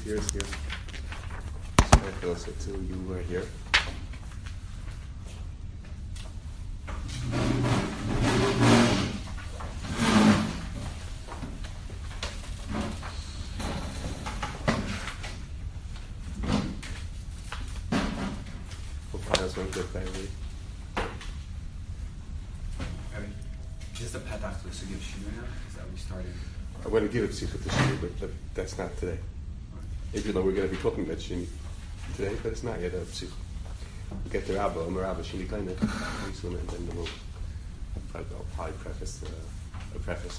Here's here. Closer to you were here. We'll find us one good family. Just a petach to the Sugya of Shinui now? Is that we started? I'm going to give it Psicha to Shini, but that's not today. Even though we're going to be talking about Shini today, but it's not yet a Psicha. We'll get to Rabba, Rabba Shini kind of very soon, and then we'll probably preface a preface.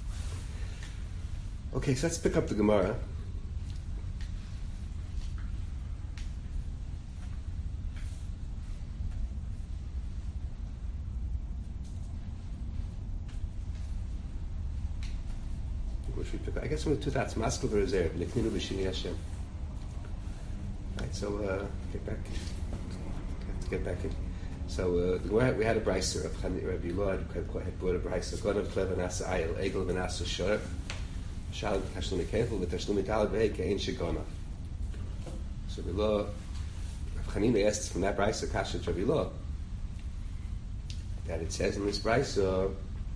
Okay, so let's pick up the Gemara. I guess we'll do that. Maskul v'reserve. Nikninu b'shini Hashem. Right. So get back in. So we had a brayser of Rabbi Lord had brought a brayser. Gonav klev v'nasa ayil, egel v'nasa shor. Shal kashlumi kevel v'tashlumi talad v'hei ke'ein shegona. So Rabbi Lord, Rabbi Chanina asked from that brayser kasha to Rabbi Lord that it says in this brayser.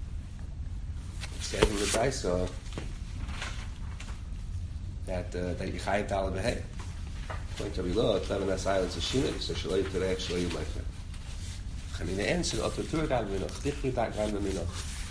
That you chayiv dal b'hei. According to Rabbi Lord, Kleven Asayil is a shinui, so shaloi terech shaloi umaycha. Chanina answered, Oto tur gan v'noch, dichri dak gan v'minoch.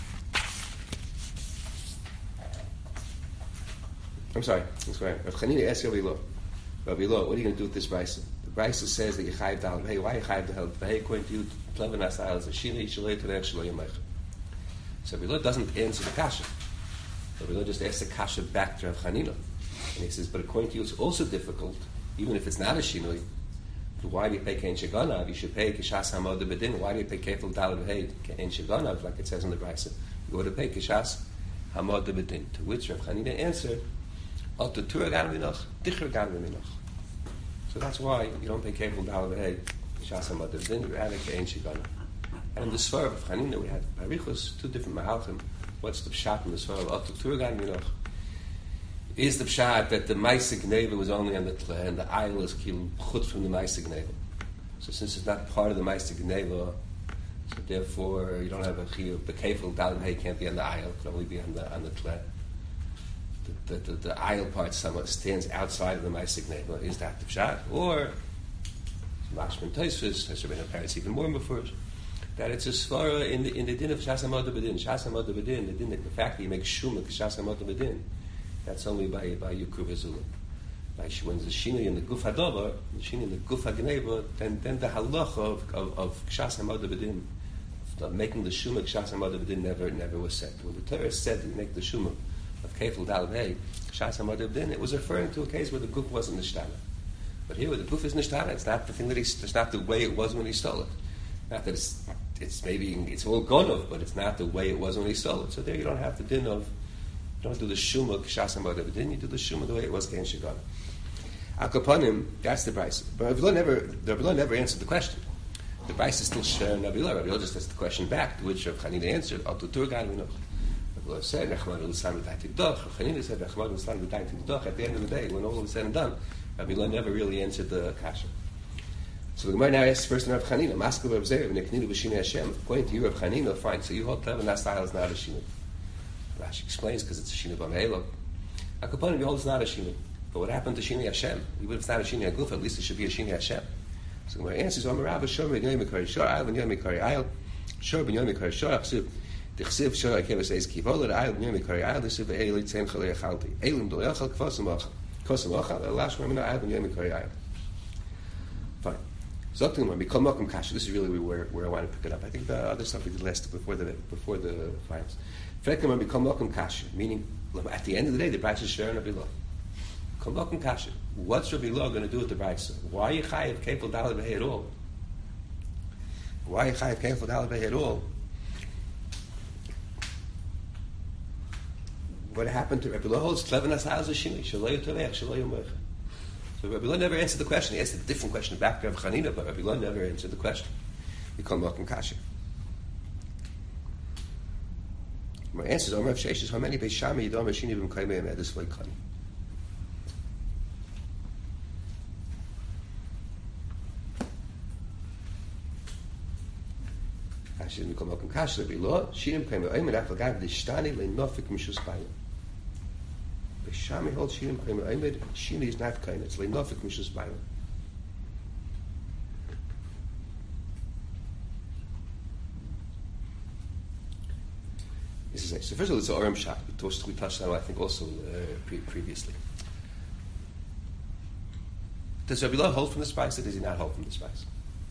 I'm sorry. Rav Chanina asked Rabbi Lord, what are you going to do with this brayso? The brayso says that you chayiv dal b'hei. Why you chayiv dal b'hei? According to you, Kleven Asayil is a shinui, shaloi terech shaloi umaycha. So Rabbi Lord doesn't answer the kasha. Rabbi Lord just asks the kasha back to Rav Chanina. And he says, but according to you, it's also difficult, even if it's not a shinui. Why do you pay kein sheganav? You should pay kishas hamod bedin. Why do you pay kefil dal v'heid kein sheganav, like it says in the brayso? You ought to pay kishas hamod bedin. To which Rav Chanina answered, Ot tur gan v'noch, dicher gan v'minoch. So that's why you don't pay kefil dal v'heid kishas hamod bedin. You add a kein sheganav. And in the Svar of Chanina, we had parichos, two different mahalchim. What's the pshat in the Svar of Ot tur gan v'noch? Is the pshat that the Maisig Neva was only on the Tle, and the Ayil is killed chutz from the Maisig Neva. So since it's not part of the Maisig Neva, so therefore you don't have a chiyuv. The kefil dal hey can't be on the Ayil; it can only be on the Tle. The Ayil part somewhat stands outside of the Maisig Neva. Is that the pshat, or Mashman Tosfos has been apparent even more before that it's a svara in the din of Shas Hamod Bedin. Shas Hamod Bedin, the fact that you make shumak Shas Hamod Bedin. That's only by Yukru V'Zula. When the Shini and the Guf Hadover, the Shini and the Guf HaGneva, then the halacha of Kshas HaMod Bedin, of making the Shuma Kshas HaMod Bedin never was said. When the Torah said that you make the Shuma of Kefil Dal Vei, Kshas HaMod Bedin, it was referring to a case where the Guf wasn't Nishtana. But here where the Guf is Nishtana, it's not the thing that it's not the way it was when he stole it. Not that it's maybe, it's all Gonov, but it's not the way it was when he stole it. So there you don't have the din of, you don't do the Shuma Kshas HaMod Bedin, you do the Shuma the way it was Kein Shegana. Akapanim, that's the brayso. But Rabbi Lo never answered the question. The brayso is still sharing Rabbi Lo. Rabbi Lo just asked the question back, to which Rav Chanina answered, Al Tutur Gan V'noch. Rabbi Lo said, Nechman L'Sam V'dai Tiddoch. Rav Chanina said, Nechman L'Sam V'dai Tiddoch. At the end of the day, when all was said and done, Rabbi Lo never really answered the kasha. So the Gemara now asks first in Rav Chanina, Maskul Rav Zeir, V'neknilu B'Shinei Hashem. According to you, Rav Chanina, fine, so you hold Tev, that style is not a Shinui. Rashi explains, because it's a Shinui B'Me'elo. Akapanim, you hold it's not a Shinui. But what happened to Shini Hashem? Even if it's not a Shini Aguf, at least it should be a Shini Hashem. So my answer is, Amar Rabba, Shor ben Yomi Kari Shor, Ayil ben Yomi Kari Ayil, Shor ben Yomi Kari Shor, Achsiv, Dichsiv Shor, Akeva says, Kivola, Ayil ben Yomi Kari Ayil, Dichsiv, Eili, Tzem Chalei Achalti, Eilim, Do Yochal, Kvosim Ochal, Kvosim Ochal, Elash, Ramina, Ayil ben Yomi Kari Ayil. Fine. Zoktim, when we come up in Kasha, this is really where I want to pick it up. I think the other stuff we did last before the finals. Frekim, when we come up in Kasha, meaning, at the end of the day, the price is sharing Rabbi Lo. Come back and kasha. What's Rabbi Lo going to do with the brayso? Why are you chayiv kefil daled v'hei at all? Why are you chayiv kefil daled v'hei at all? What happened to Rabbi Lo? Holds cleverness has a shini. Shaloi yotavech, shaloi yomercha. So Rabbi Lo never answered the question. He asked a different question back to Rav Chanina, but Rabbi Lo never answered the question. We come back and kasha. My answer is, Amar Rav Sheshes, how many beis Shammai yidam hashini b'mkayim edus v'ikani? Kasha become Malkum Kasha below. Shinim came over. Omer afagav the shtani leinofik mishus bayim. Beshami holds Shinim came over. Shini is not kind. It's leinofik mishus bayim. This is it. So first of all, it's an Oram Shach. We touched on it, I think, also previously. Does Rabbi Lo hold from the spice, or does he not hold from the spice?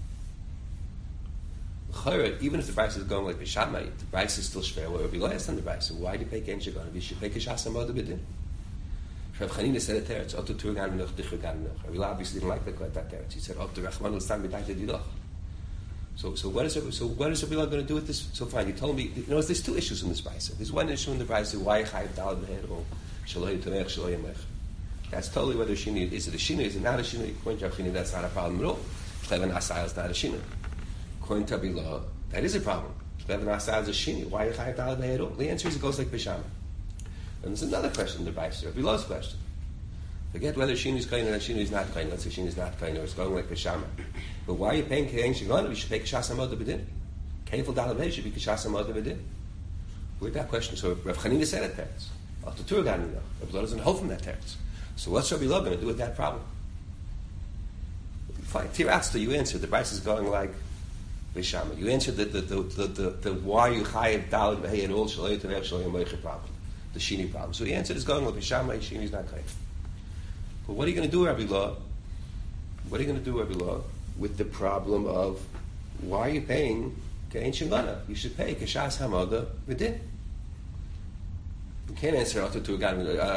Even if the price is going like Bishamai, the price is still shver. Rabbi Lo has done the price. So why do you pay Ken Shagon? You should pay Kishas Amod B'din. Rabbi Chanina said it there. It's Otu Tur Gan Minoch Dichu Gan Minoch. Rabbi Lo obviously didn't like that there. He said Otu Rachman L'Stam B'Dai Didoch. So what is Rabbi Lo going to do with this? So fine, you told me. There's two issues in this brisa. There's one issue in the brisa why Chayiv Dalad Beher or Shaloi Tomech Shaloi Yemech. That's totally whether Shini is it a Shini, is it not a Shini? According to Rabbi Chini, that's not a problem at all. Chleven Asayil is not a Shini. According to Rabbi Lo, that is a problem. Chleven Asayil is a Shini. Why Chayiv Dalad Beher? The answer is it goes like Bishama. And there's another question in the brisa. Rabbi Lo's question. Forget whether Shini is kain or Shini is not kain. Let's say Shini is not kain or it's going like Bishama. But why are you paying Kein Shagon? You should pay Kishas Amod B'din. Kefil Dalad Beher should be Kishas Amod B'din. Where'd that question? So Rav Chanina said it teretz. After Tur Gan Minoch. Rabbi Lo doesn't hold from that teretz. So what's Rabbi Lo going to do with that problem? Fine. Tiratzta, you answered. The price is going like Bishama. You answered the why you chayiv Dalad Beher and all Shaloi Tavech Shaloi Moicha problem. The Shini problem. So the answer is going like Bishama. Shini is not kain. But what are you going to do, Rabbi Lo? What are you going to do, Rabbi Lo, with the problem of why are you paying Kein Shemana? You should pay Kishas Hamada V'din. You can't answer Otu Gan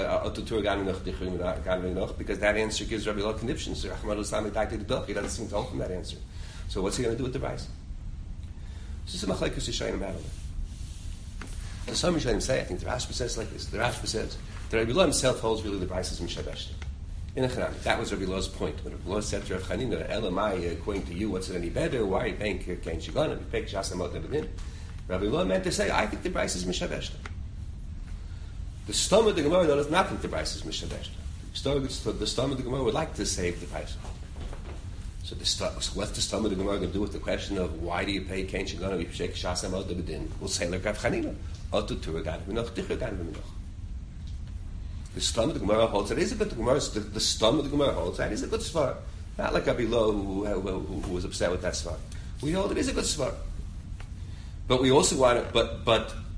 Minoch because that answer gives Rabbi Lo conniptions. He doesn't seem to hold from that answer. So what's he going to do with the rice? This is a machlekes Yishayim about it. So some Yishayim say, I think the Rashba says like this. The Rashba says that Rabbi Lo himself holds really the rice is Mishabeshta. That was Rabbi Lo's point. When Rabbi Lo said to Rav Chanina, Elamai, according to you, what's it any better? Why are you paying Kein Shagon? If you pay Kishas Amod B'din. Rabbi Lo meant to say, I think the price is Mishabeshta. The stomach of the Gemara does not think the price is Mishabeshta. The stomach of the Gemara would like to save the price. So what's the stomach of the Gemara going to do with the question of why do you pay Kein Shagon if you pay Kishas Amod B'din? We'll say like Rav Chanina, Otu Tur Gan Minoch Dichu Gan Minoch. The stomach of the Gemara holds that is a good Gemara. The stomach of the Gemara holds that is a good svar. Not like Rabbi Lo who was upset with that svar. We hold it is a good svar. But we also want it. But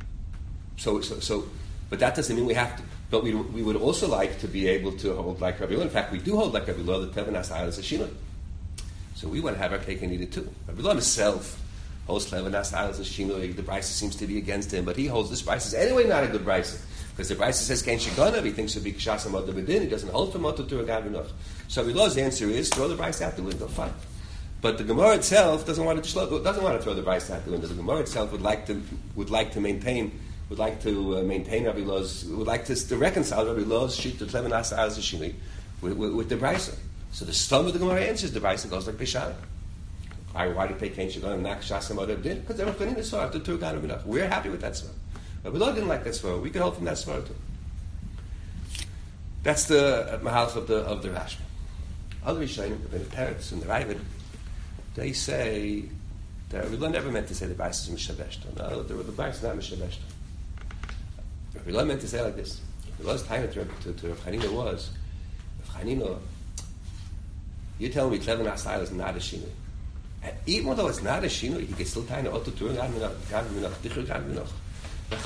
that doesn't mean we have to. But we would also like to be able to hold like Rabbi Lo. In fact, we do hold like Rabbi Lo. The Tevan Asayil is a Shina. So we want to have our cake and eat it too. Rabbi Lo himself holds Tevan Asayil is a Shina. The brisa seems to be against him, but he holds this brisa is anyway not a good brisa. Because the brisa says Kein Shagon, he thinks it would be Kishas Amod B'din. He doesn't hold from Otu Tur Gan Minoch. So Rabbi Lo's answer is throw the brisa out the window. Fine. But the Gemara itself doesn't want to throw the brisa out the window. The Gemara itself would like to maintain Rabbi Lo's, would like to reconcile Rabbi Lo's sheet to Tleven Asayil Zashini with the brisa. So the stomach of the Gemara answers the brisa goes like Bishana. Why do you pay Kein Shagon and not Kishas Amod B'din? Because they're Chanina saw after Tur Gan Minoch. We're happy with that svar. Rabbi Lo didn't like that svar. We could hold from that svar too. That's the mahalach of the Rashba. Other Rishonim, the parents and the Ravid, they say that Rabbi Lo never meant to say the brisa is Mishabeshta. No, the brisa is not Mishabeshta. Rabbi Lo meant to say like this. Rabbi Lo's time to Rav Chanina was, Rav Chanina, you're telling me Tleven Asayil is not a Shinu. And even though it's not a Shinu, you can still tie the Otu Tur Gan Minoch, Dichu Gan Minoch. If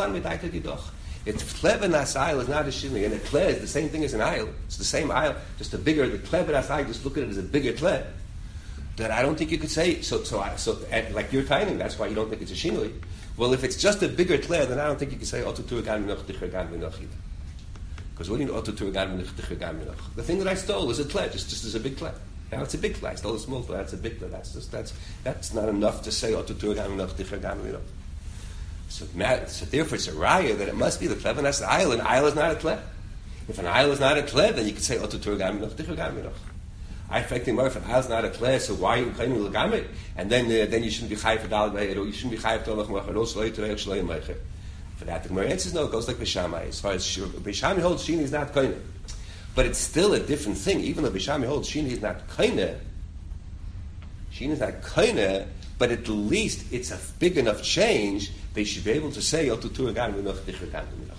Tleven Asayil is not a Shini, and a Tle is the same thing as an aisle, it's the same aisle, just a bigger, the Tleven Asayil, just look at it as a bigger Tle, then I don't think you could say, like you're timing, that's why you don't think it's a Shinui. Well, if it's just a bigger Tle, then I don't think you can say Otu Tur Gan Minoch, Dichu Gan Minoch either. Because what do you know Otu Tur Gan Minoch, Dichu Gan Minoch? The thing that I stole is a Tle, just as a big Tle. Now it's a big Tle, I stole a small Tle, that's a big Tle, that's not enough to say Otu Tur Gan Minoch, Dichu Gan Minoch. So therefore it's a raya that it must be the Tleven Asayil, and aisle is not a Tle. If an aisle is not a Tle, then you can say Otu Tur Gan Minoch, Dichu Gan Minoch. I affecting more if an aisle is not a Tle, so why are you claiming L'gamit? And then you shouldn't be chayiv for Dalad Be'er, or you shouldn't be chayiv for Tolach Machar, or Shloi Terech Shloi Meicher. For that, the Gemara answers no, it goes like Bishami. As far as Bishami holds Shini is not koine. But it's still a different thing. Even though Bishami holds Shini is not koine, Shini is not koine, but at least it's a big enough change they should be able to say Otu Tur Gan V'Noch Dichra Gan V'Noch.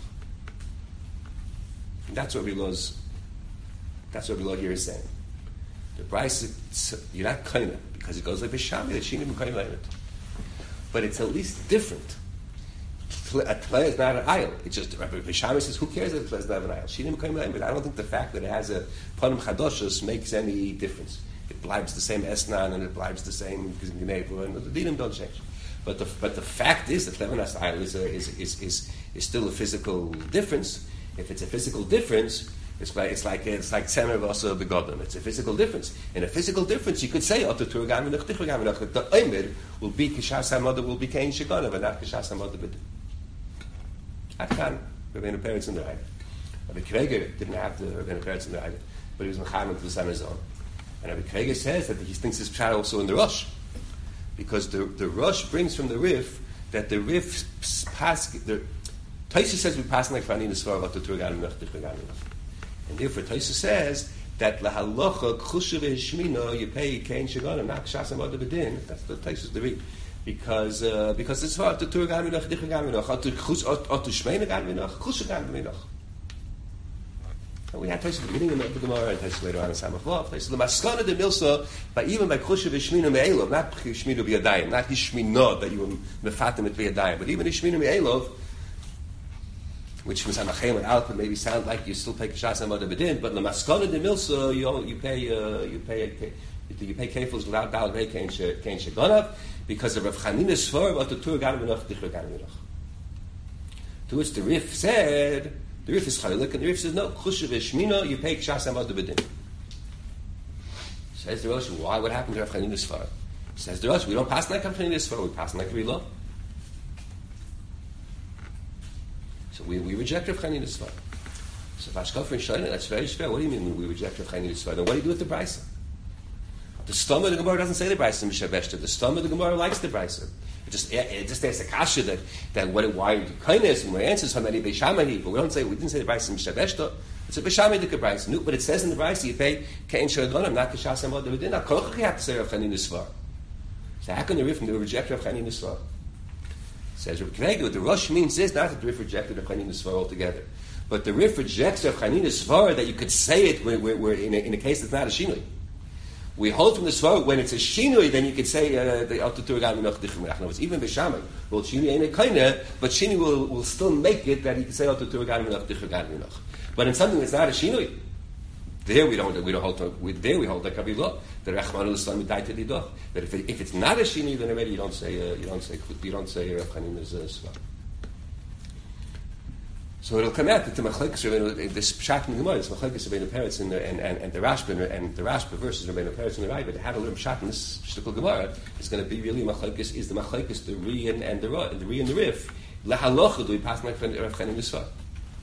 That's what Rabbi here is saying. The price, you're not kind of, because it goes like Bishami, that she didn't kind of. But it's at least different. A tle is not an aisle. It's just, Rabbi Bishami says, who cares if a tle is not an aisle? She didn't kind of, but I don't think the fact that it has a panim chadoshos makes any difference. It blibes the same esnan and it blibes the same gneva, and the dinim don't change. But the fact is that Levinas aisle is still a physical difference. If it's a physical difference, it's like Tzemer V'Asa Begodim. It's a physical difference. In a physical difference, you could say Otu Tur Gan V'Noch Dichra Gan V'Noch. That the Omer will be Kishas HaModah will be Kein Shegana, but not Kishas HaModah B'Din. Atkan, Rabbeinu Peretz in the Eide. Rabbi Kreger didn't have the Rabbeinu Peretz in the Eide, but he was Mechaim to the son of his own. And Rabbi Kreger says that he thinks this pshat also in the Rosh, because the Rosh brings from the Rif that the Rif pass. Taisa says we pass like Fanin Esvar Otu Tur Gan V'Noch Dichra Gan V'Noch. And therefore, Taisa says that lahalacha k'chusha v'shmino you pay kein shagana not k'shas amad b'din. That's the Taisa's the read because it's hard to tur gan v'noch dichra gan v'noch or to shmeina gan v'noch k'chusha gan v'noch. And we had Taisa at the beginning of the Gemara and Taisa later on in Samach Vav. Taisa the maskana de milsa, but even by k'chusha v'shmino me'elov, not shmino b'yadayim, not hishmino that you were mefatim it b'yadayim, but even hishmino me'elov, which was Hamachem and Alpha maybe sound like you still pay Kishas Amad B'Din, but the Maskana de Milsa you pay kefils without Dal Vei Kein Sheganav because of Rav Chanina Svar about the Tur Gan V'Noch Dichra Gan V'Noch. To which the Rif said, the Rif is Chaylik, and the Rif says no, Chusha V'Shmina you pay Kishas Amad B'Din. Says the Rosh, why? What happened to Rav Chanina Svar? Says the Rosh, we don't pass like Rav Chanina Svar, we pass like Rila. So we reject Rav Chanina Svar. So Vashkaf and Shana, that's very fair. What do you mean we reject Rav Chanina Svar? Then what do you do with the Brisa? The stomach of the Gemara doesn't say the Brisa Mishabeshta. The stomach of the Gemara likes the Brisa. It just asks a kasha that why kindness and my answers how many Beishamani, but we didn't say the Brisa Mishabeshta. It's a Beishamani the Brisa. But it says in the Brisa you pay Kein Shagadonim, not Kishas Amad B'Din. Now Kochach you have to say Rav Chanina Svar. So how can the Rif reject Rav Chanina Svar? Says Rav Knegel, what the Rosh means is not that the Rif rejected Rav Chanina Svar altogether, but the Rif rejects Rav Chanina Svar that you could say it we're in a case that's not a shinui. We hold from the Svar when it's a shinui, then you could say the Otu Tur Gan V'Noch Dichra Gan V'Noch. Even Beishamai, well, shinui ain't a kaina, but shinui will still make it that he can say Otu Tur Gan V'Noch Dichra Gan V'Noch. But in something that's not a shinui, there we don't hold like Kavilah. The Rachmanu L'Slam died to the Doch. That if it's not a shinui, then already you don't say Rav Chanina's Svar. So it'll come out that the Machlekes, this Pshat in the Gemara, this Machlekes Rabbeinu Peretz and the Rashba and the Rashba versus Rabbeinu Peretz and the Rai, but to have a little Pshat in this Shtikul Gemara is going to be really Machlekes is the Machlekes the Ri and the Ri and the Rif. Lahalocha do we pass like Rav Chanina's Svar?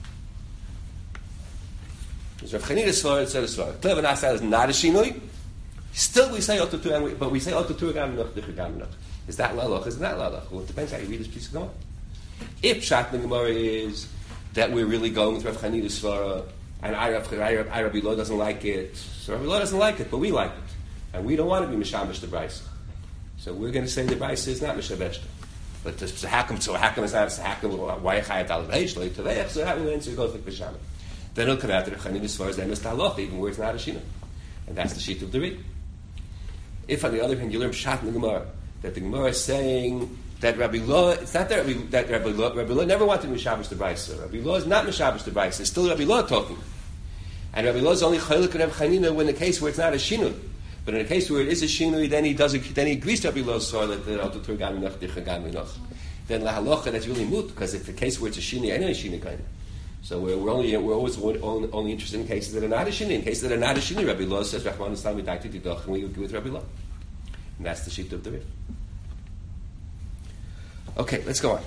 Rav Chanina's Svar instead of Svar. Klev and Asal is not a shinui. Still, we say Otu Tur, but we say Otu Tur Gan V'Noch Dichra Gan V'Noch. Is that Lalach? Is it not Lalach? Well, it depends how you read this piece of Gemara. If Pshat in the Gemara is that we're really going with Rav Chanina's Svara, and Rabbi Lo doesn't like it, so Rabbi Lo doesn't like it, but we like it, and we don't want to be Mishamesh the Brisa. So we're going to say the Brisa is not Mishabeshta. But the Sahakam is not Sahakam. Why Chayat Al Veish Lo Yitavech? So that will answer goes like Mishamesh. Then it'll come out that Rav Chanina's Svara is Emes Ta'aloch, even where it's not a Shina, and that's the sheet of the Ri. If, on the other hand, you learn Pshat in the Gemara, that the Gemara is saying that Rabbi Lo, it's not that Rabbi Lo never wanted to Mishabesh the Brisa. Rabbi Lo is not Mishabesh the Brisa. It's still Rabbi Lo talking. And Rabbi Lo is only Chaylik and Rav Chanina when the case where it's not a Shinui. But in a case where it is a Shinui, then he agrees to Rabbi Lo's Svar that the Otu Tur Gan V'Noch Dichra Gan V'Noch. Then La Halacha, that's really moot, because if the case where it's a Shinui, anyway Shinui kind of. So we're always only interested in cases that are not a Shinui. In cases that are not a Shinui, Rabbi Lo says, Rachman Islam Midakti Tidoch, and we agree with Rabbi Lo. And that's the sheet of the Ri. Okay, let's go on.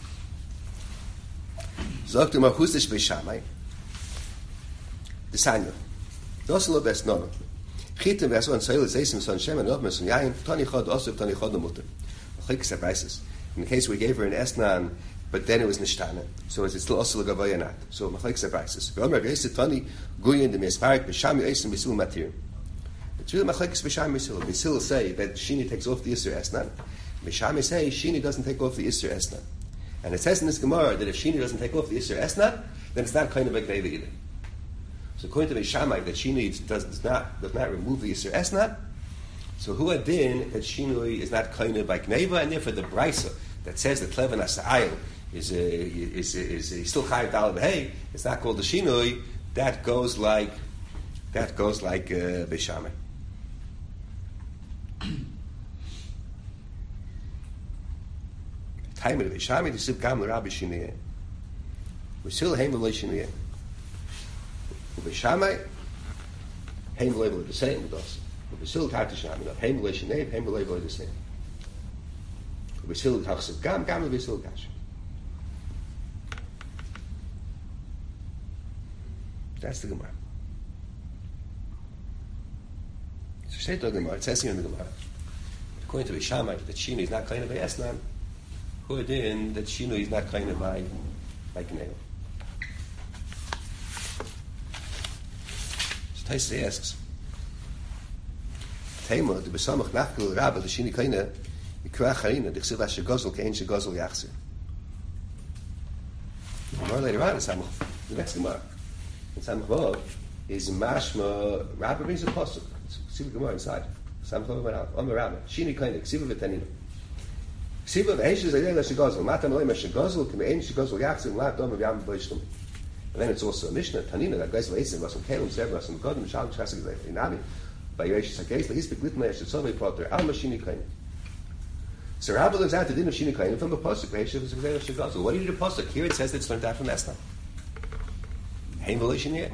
Zog to Machusish Beishamai. The Sanya. Doselo best nono. Chitim v'aso an soil zeisim son shem and obmes and yayin tani chod osuf tani chod mutter. Chik sabrises. In the case we gave her an esnan, but then it was nishtana. So is it still also legavoy or not? So machlik sabrises. V'omer v'esit tani guyin de mesparik b'sham yoisim b'sul matir. It's really machlekes b'sham Yisrael. Yisrael say that Shini takes off the Isser Esnan. B'sham say Shini doesn't take off the Isser Esnan. And it says in this Gemara that if Shini doesn't take off the Isser Esnan, then it's not kind of a Gneva either. So according to Beishamai, that Shini does not remove the Isser Esnan. So who adin that Shinui is not kind of by Gneva, and therefore the Brisa that says that Tlevan Asayil is still Chayav Dal B'Hei, it's not called the Shinui. That goes like Beishamai. Time of Beishamai, the Sib Gam Rabbi Shinui. We still Heim V'Loi Shinui. Beishamai, Heim V'Loi V'Loi the same with us. We still Tati Shinui. Heim V'Loi Shinui, Heim V'Loi V'Loi the same. We still Tachsib Gam we still Kash. That's the Gemara. So say to the Gemara, it says here in the Gemara, according to Beishamai, that Shinu is not kind of by Esnan, who adin that Shinu is not kind of by Gneva. So Taisa asks, Tema, the Besamach Nachkul Rabba, the Shini Kaina, Ikra Charina, the Chsiv Ashegozel, Kein Shegozel Yachsir. The Gemara later on in Samach, the next Gemara, in Samach Vav, is Mashma, Rabba brings a pasuk. See the Gemara inside. Samach Vav on the Rabba. Shini Kaina, Ksiva V'Tanina. Ksiva V'Heshes Ayel Shegozel, Mata Malay Shegozel, Kein Shegozel Yachsir, Lat Dom of Yam B'Ishtum. And then it's also a Mishnah, Tanina, that goes V'Esim, Vasam Kelim, Sev, Vasam Godin, Shalom Chasik Zayf, Inami, by Yesh Sakes, Lehis Beglitna, Yeshitzovei Potter, Alma Shini Kaina. So Rabbi lives out the din of Shini Kaina from the pasuk. What do you need a pasuk? Here it says that it's learned out from Esna. Heim V'Loi Shinui.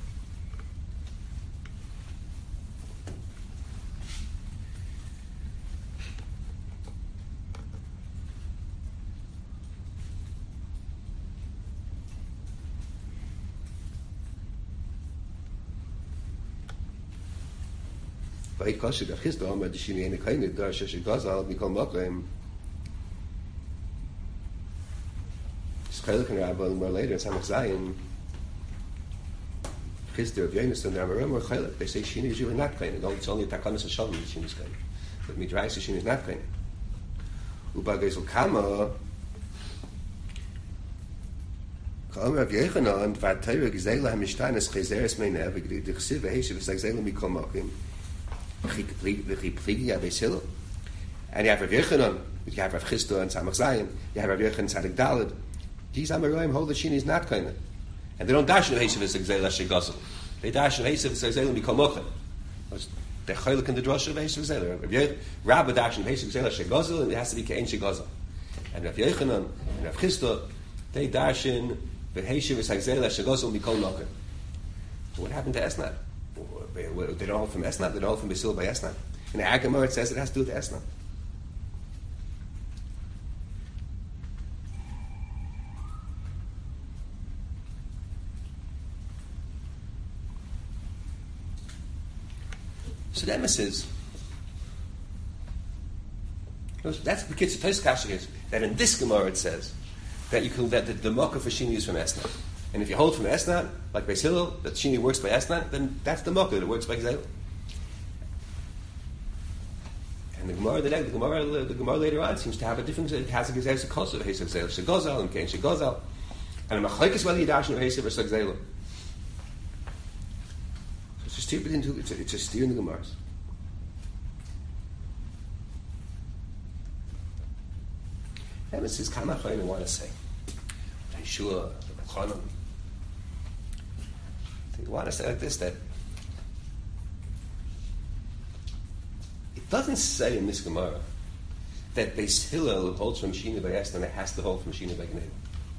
Vayit Kosher Gachista Amar D'Shini Ein Kaina Dar Shesh Gazal Mikol Mokem. Schaylik and Rabbi more later in Samach Zayin. Chista of Yonis and Ramarim or Chaylik. They say Shini is really not Kaina. It's only Takanas Hashem that Shini is Kaina. But Midrash Shini is not Kaina. Uba Gezel Kama. Kama Rav Yechanan Vatayra Gzela HaMishtan Es Chezeres Meineh V'Chsiv V'Heshiv V'Sagzela Mikol Mokem. And you have Rav Yechanan, you have Rav Chisda and Samach Zayin, you have Rav Yechanan Tzadik Daled. These Amoraim hold that Shini is not kind of. And they don't dash in Heshiv V'Sagzela Shegozel. They dash in Heshiv V'Sagzela Mikol Mokem. They're chaylik in the drasha of Heshiv V'Sagzela. Rabbi dash in Heshiv V'Sagzela Shegozel, and it has to be Kein Shegozel. And Rav Yechanan and Rav Chisda, they dash in Heshiv V'Sagzela Shegozel Mikol Mokem. What happened to Esnat? They don't hold from Esnat, they don't hold from Basil by Esnat. In the Agamor it says it has to do with Esnat. So the emes is, that's the Kitzur Tos Kasher is, that in this Gemara it says that you can that the Mocha for Shini is from Esnat. And if you hold from Esnat, like Beis Hillel, that Shini works by Esnat, then that's the Mocha that works by Gzela. And the Gemara later on seems to have a different. It has a Gzela Shekosel, Hesed Gzela Shegozal, and Kein Shegozal, and a Machlekes whether you dash in Hesed or Gzela. So it's a steer into it's a steer in the Gemaras. And it says, "Kamach I want to say, Yeshua, the Chanan." You want to say like this, that it doesn't say in this Gemara that Beis Hillel holds from Shini by Esnan and it has to hold from Shini by Gneva.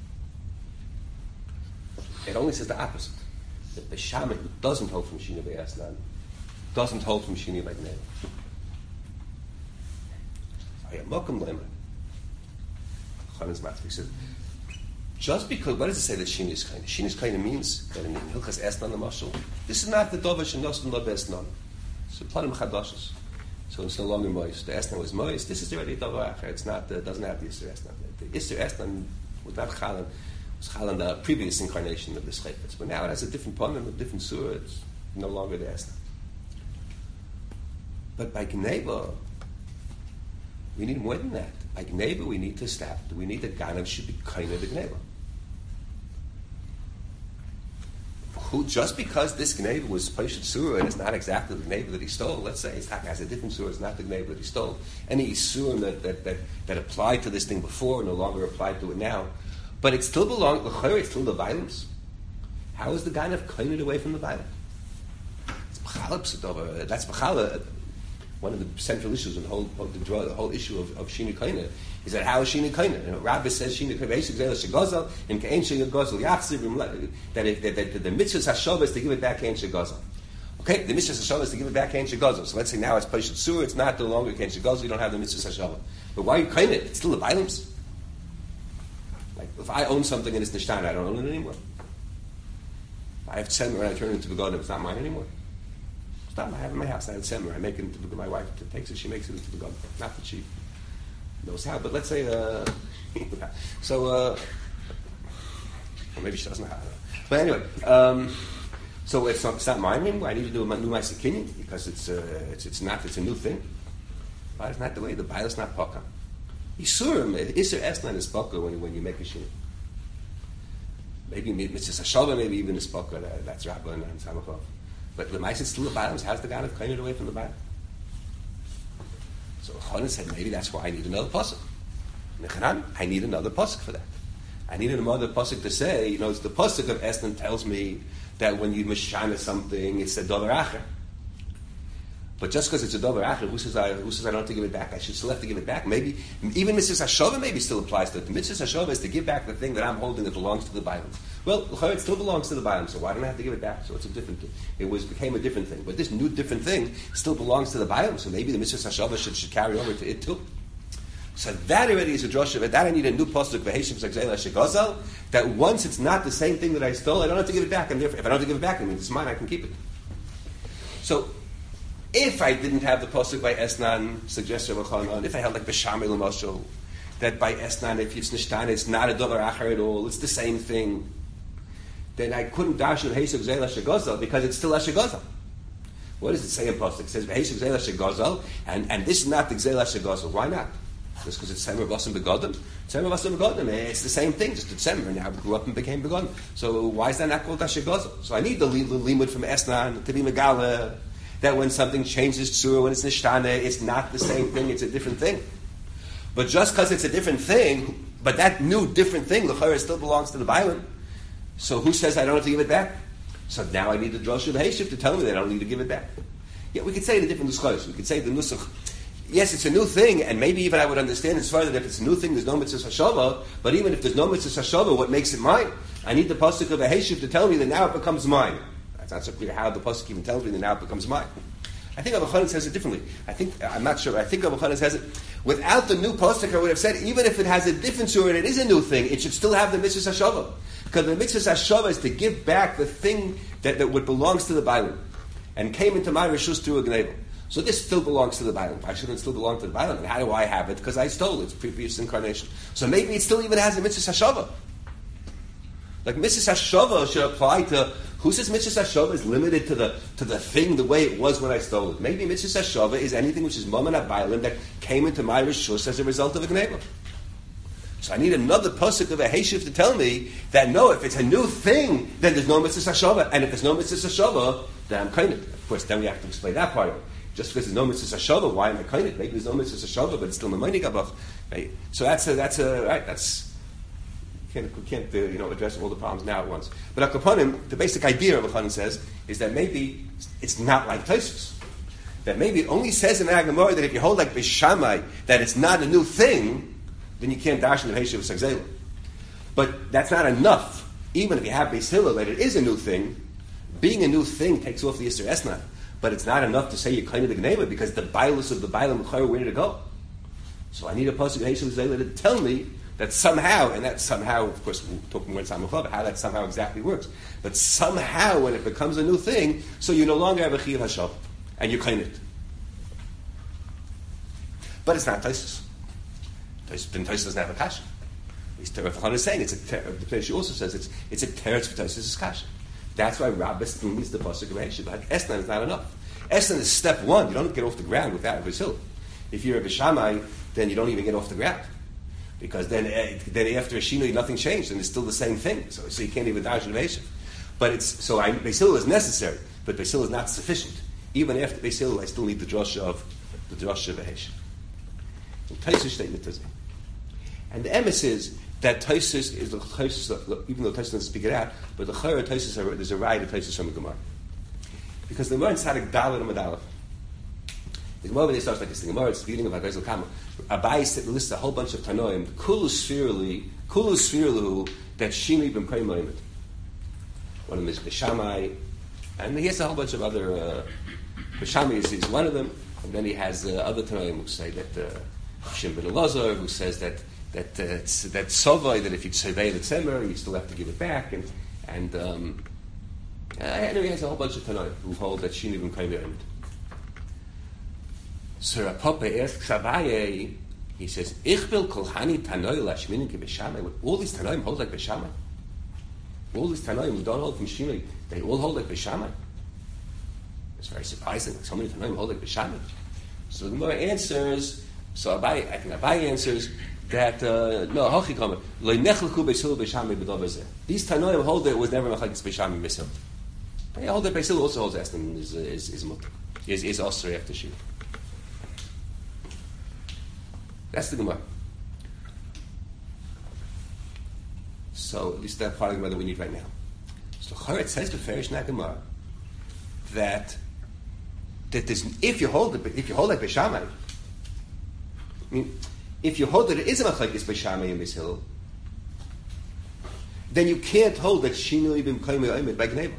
It only says the opposite. That the Shaman who doesn't hold from Shini by Esnan doesn't hold from Shini by Gneva. I am Mokum Lemer. Chanan's Matzvik said, just because, what does it say that Shini is kind? Shini is kind means that in Hilchas Esnan the Mashal, this is not the Dovish and Nosson Lo Besnan. So Planim Chadashos. So it's no longer moist. The Esnan was moist. This is already Dovar Acher. It's not. Doesn't have the Isser Esnan. The Isser Esnan was not Chalan. It was Chalan the previous incarnation of the Schefetz. But now it has a different pun and a different surah. It's no longer the Esnan. But by Gneva, we need more than that. By Gneva, we need to stop. We need the Ganav should be kind of the Gneva. Who, just because this Gneva was Peshet Surah and it's not exactly the Gneva that he stole, let's say it has a different Surah, it's not the Gneva that he stole, any Surah that applied to this thing before no longer applied to it now, but it still belongs, it's still the violence. How is the Ganav kind away from the violence? That's B'chala. One of the central issues in the whole issue of Shina Kaina is that how is Shina Kaina? Rabbi says Shina Kaina Shegazal and Kain Shegazal Yachzir that the mitzvah Hashava is to give it back Kain Shegazal. Okay, the mitzvah Hashava is to give it back Kain Shegazal. So let's say now it's Peshet Surah, it's not no longer Kain Shegazal. You don't have the mitzvah Hashava. But why are you Kaina? It's still the violence. Like if I own something and it's Nishtan, I don't own it anymore. I have Tzemer and I turn it into Begodim, it's not mine anymore. I have it in my house. I have Tzemer. I make it into my wife takes it. She makes it into the gun. Not that she knows how, but let's say or maybe she doesn't know how. But anyway, so it's not mine anymore. I need to do a new Ma'aseh because it's a new thing. But it's not the way the Bible is not Paka. Yisurim Isser Esnan is Paka when you make a shin. Maybe Mitzvah Hashava, maybe even is Paka. That's Rabba and Samachov. But the mice is still the violence. How's the God of kind away from the Bible? So Chonin said, maybe that's why I need another pasuk. Nechanan, I need another pasuk for that. I need another pasuk to say, it's the pasuk of Esnan tells me that when you mishana something, it's a dover acher. But just because it's a dover acher, who says I don't have to give it back? I should still have to give it back. Maybe even Mitzvah Hashava maybe still applies to it. The Mitzvah Hashava is to give back the thing that I'm holding that belongs to the Bible. Well, it still belongs to the Bible, so why don't I have to give it back? So it's a different thing. It became a different thing. But this new different thing still belongs to the Bible, so maybe the Mitzvah Hashava should carry over to it too. So that already is a drosha. But that I need a new pasuk v'heishem zagzela shegazal. That once it's not the same thing that I stole, I don't have to give it back. And therefore, if I don't have to give it back, it means it's mine. I can keep it. So, if I didn't have the pasuk by Esnan, suggests Rabbi Chanan, if I held like B'Shamay L'Mosho, that by Esnan, if it's Nishtana, it's not a Dover Acher at all, it's the same thing, then I couldn't dash with Heisuk Zela Shegazal because it's still a Shegazal. What does it say in pasuk? It says Heisuk Zela Shegazal, and this is not the Zela Shegazal. Why not? Just because it's Tzemer Vasim Begodim? Tzemer Vasim Begodim, it's the same thing, just a Tzemer, now grew up and became Begodim. So why is that not called Shegazal? So I need the limud from Esnan to be Megala, that when something changes tsura, when it's nishtana, it's not the same thing, it's a different thing. But just because it's a different thing, but that new different thing, l'chayra, still belongs to the Bible. So who says I don't have to give it back? So now I need the drosha of Heishiv to tell me that I don't need to give it back. Yeah, we could say it in different nuschos. We could say the nusach, yes, it's a new thing, and maybe even I would understand as far that if it's a new thing, there's no mitzvah hashava, but even if there's no mitzvah hashava, what makes it mine? I need the pasuk of Heishiv to tell me that now it becomes mine. It's not so clear how the pasuk even tells me that now it becomes mine. I think Rabbi Chanan says it differently. I'm not sure. I think Rabbi Chanan says it without the new pasuk. I would have said even if it has a different surah and it is a new thing, it should still have the mitzvah hashava, because the mitzvah hashava is to give back the thing that what belongs to the Bible and came into my rishus through a gneva. So this still belongs to the Bible. Why shouldn't it still belong to the Bible? And how do I have it? Because I stole its previous incarnation. So maybe it still even has a mitzvah hashava. Like mitzvah hashava should apply to. Who says mitzvah hashava is limited to the thing the way it was when I stole it? Maybe mitzvah hashava is anything which is mom and abaylim that came into my rishus as a result of a gneva. So I need another pasuk of a Heishiv to tell me that no, if it's a new thing, then there's no mitzvah hashava, and if there's no mitzvah hashava, then I'm kind of course, then we have to explain that part of it. Just because there's no mitzvah hashava, why am I kind of? Maybe there's no mitzvah hashava, but it's still memani gabach. Right? So that's we can't address all the problems now at once. But Akaponim, the basic idea of Akaponim says is that maybe it's not like Tosfos. That maybe it only says in Agamor that if you hold like Bishamai that it's not a new thing, then you can't dash in the Heishiv Sagzela. But that's not enough. Even if you have Beis Hillel that it is a new thing, being a new thing takes off the Yisr Esna. But it's not enough to say you're kind of the Gneva because the Bailus of the Bailam Chayr, where did it go? So I need a pasuk of Heishiv Sagzela to tell me that somehow, and that somehow, of course, we'll talk more in Samachov, how that somehow exactly works. But somehow, when it becomes a new thing, so you no longer have a Chiyuv Hashav, and you claim it. But it's not Tosfos. Then Tosfos doesn't have a kasha. Rav Chanan is saying the place she also says it's a teretz for Tosfos' kasha. That's why Rabbis still needs the pasuk of Heishiv. Like Esnan is not enough. Esnan is step one. You don't get off the ground without a Beis Hillel. If you're a Beishamai, then you don't even get off the ground. Because then after a Shinui, nothing changed, and it's still the same thing. So you can't even dodge innovation. But Beis Hillel is necessary, but Beis Hillel is not sufficient. Even after Beis Hillel, I still need the drasha of Eheshev. And Tosfos statement does it. And the emes is that Tosfos is the Tosfos, even though Tosfos doesn't speak it out, but the Chayra Tosfos, there's a right of Tosfos from the Gemara. Because the Gemara in Tzadik Dalet and Medalef, the Gemara when they start like this, the Gemara it's the beginning of Haggadah Kama. Abai lists a whole bunch of Tanoim, Kulu Sfirlu, that Shimi ben Koy Moimed. One of them is Beishamai, and he has a whole bunch of other. Beishamai is one of them, and then he has other Tanoim who say that Shim ben Elazar, who says that Sovai, that if you survey the Tzemer, you still have to give it back, and anyway, he has a whole bunch of Tanoim who hold that Shimi ben Koy Moimed. So Rav Papa asks Abaye, he says, Ich will kol hani Tanoi lashminin ki Beishamai. All these Tanoim hold like Beishamai. All these Tanoim who don't hold from Shimei, they all hold like Beishamai. It's very surprising. So many Tanoim hold like Beishamai. So the Gemara answers, I think Abaye answers that, no, Hochi Kamer, Lo nechlechu Beis Hillel Beishamai b'davar zeh. These Tanoim hold that it was never Machagis Beishamai Beis Hillel. They hold that Beis Hillel also holds Esnan is Osir after Shimei. That's the Gemara. So at least that part of the Gemara that we need right now. So it says to Ferish Gemara that there's, if you hold like Beishamai, I mean, if you hold that it is a machlekes Beishamai and Beis Hillel, then you can't hold that Shinui b'm Koy Moimed by Gneva.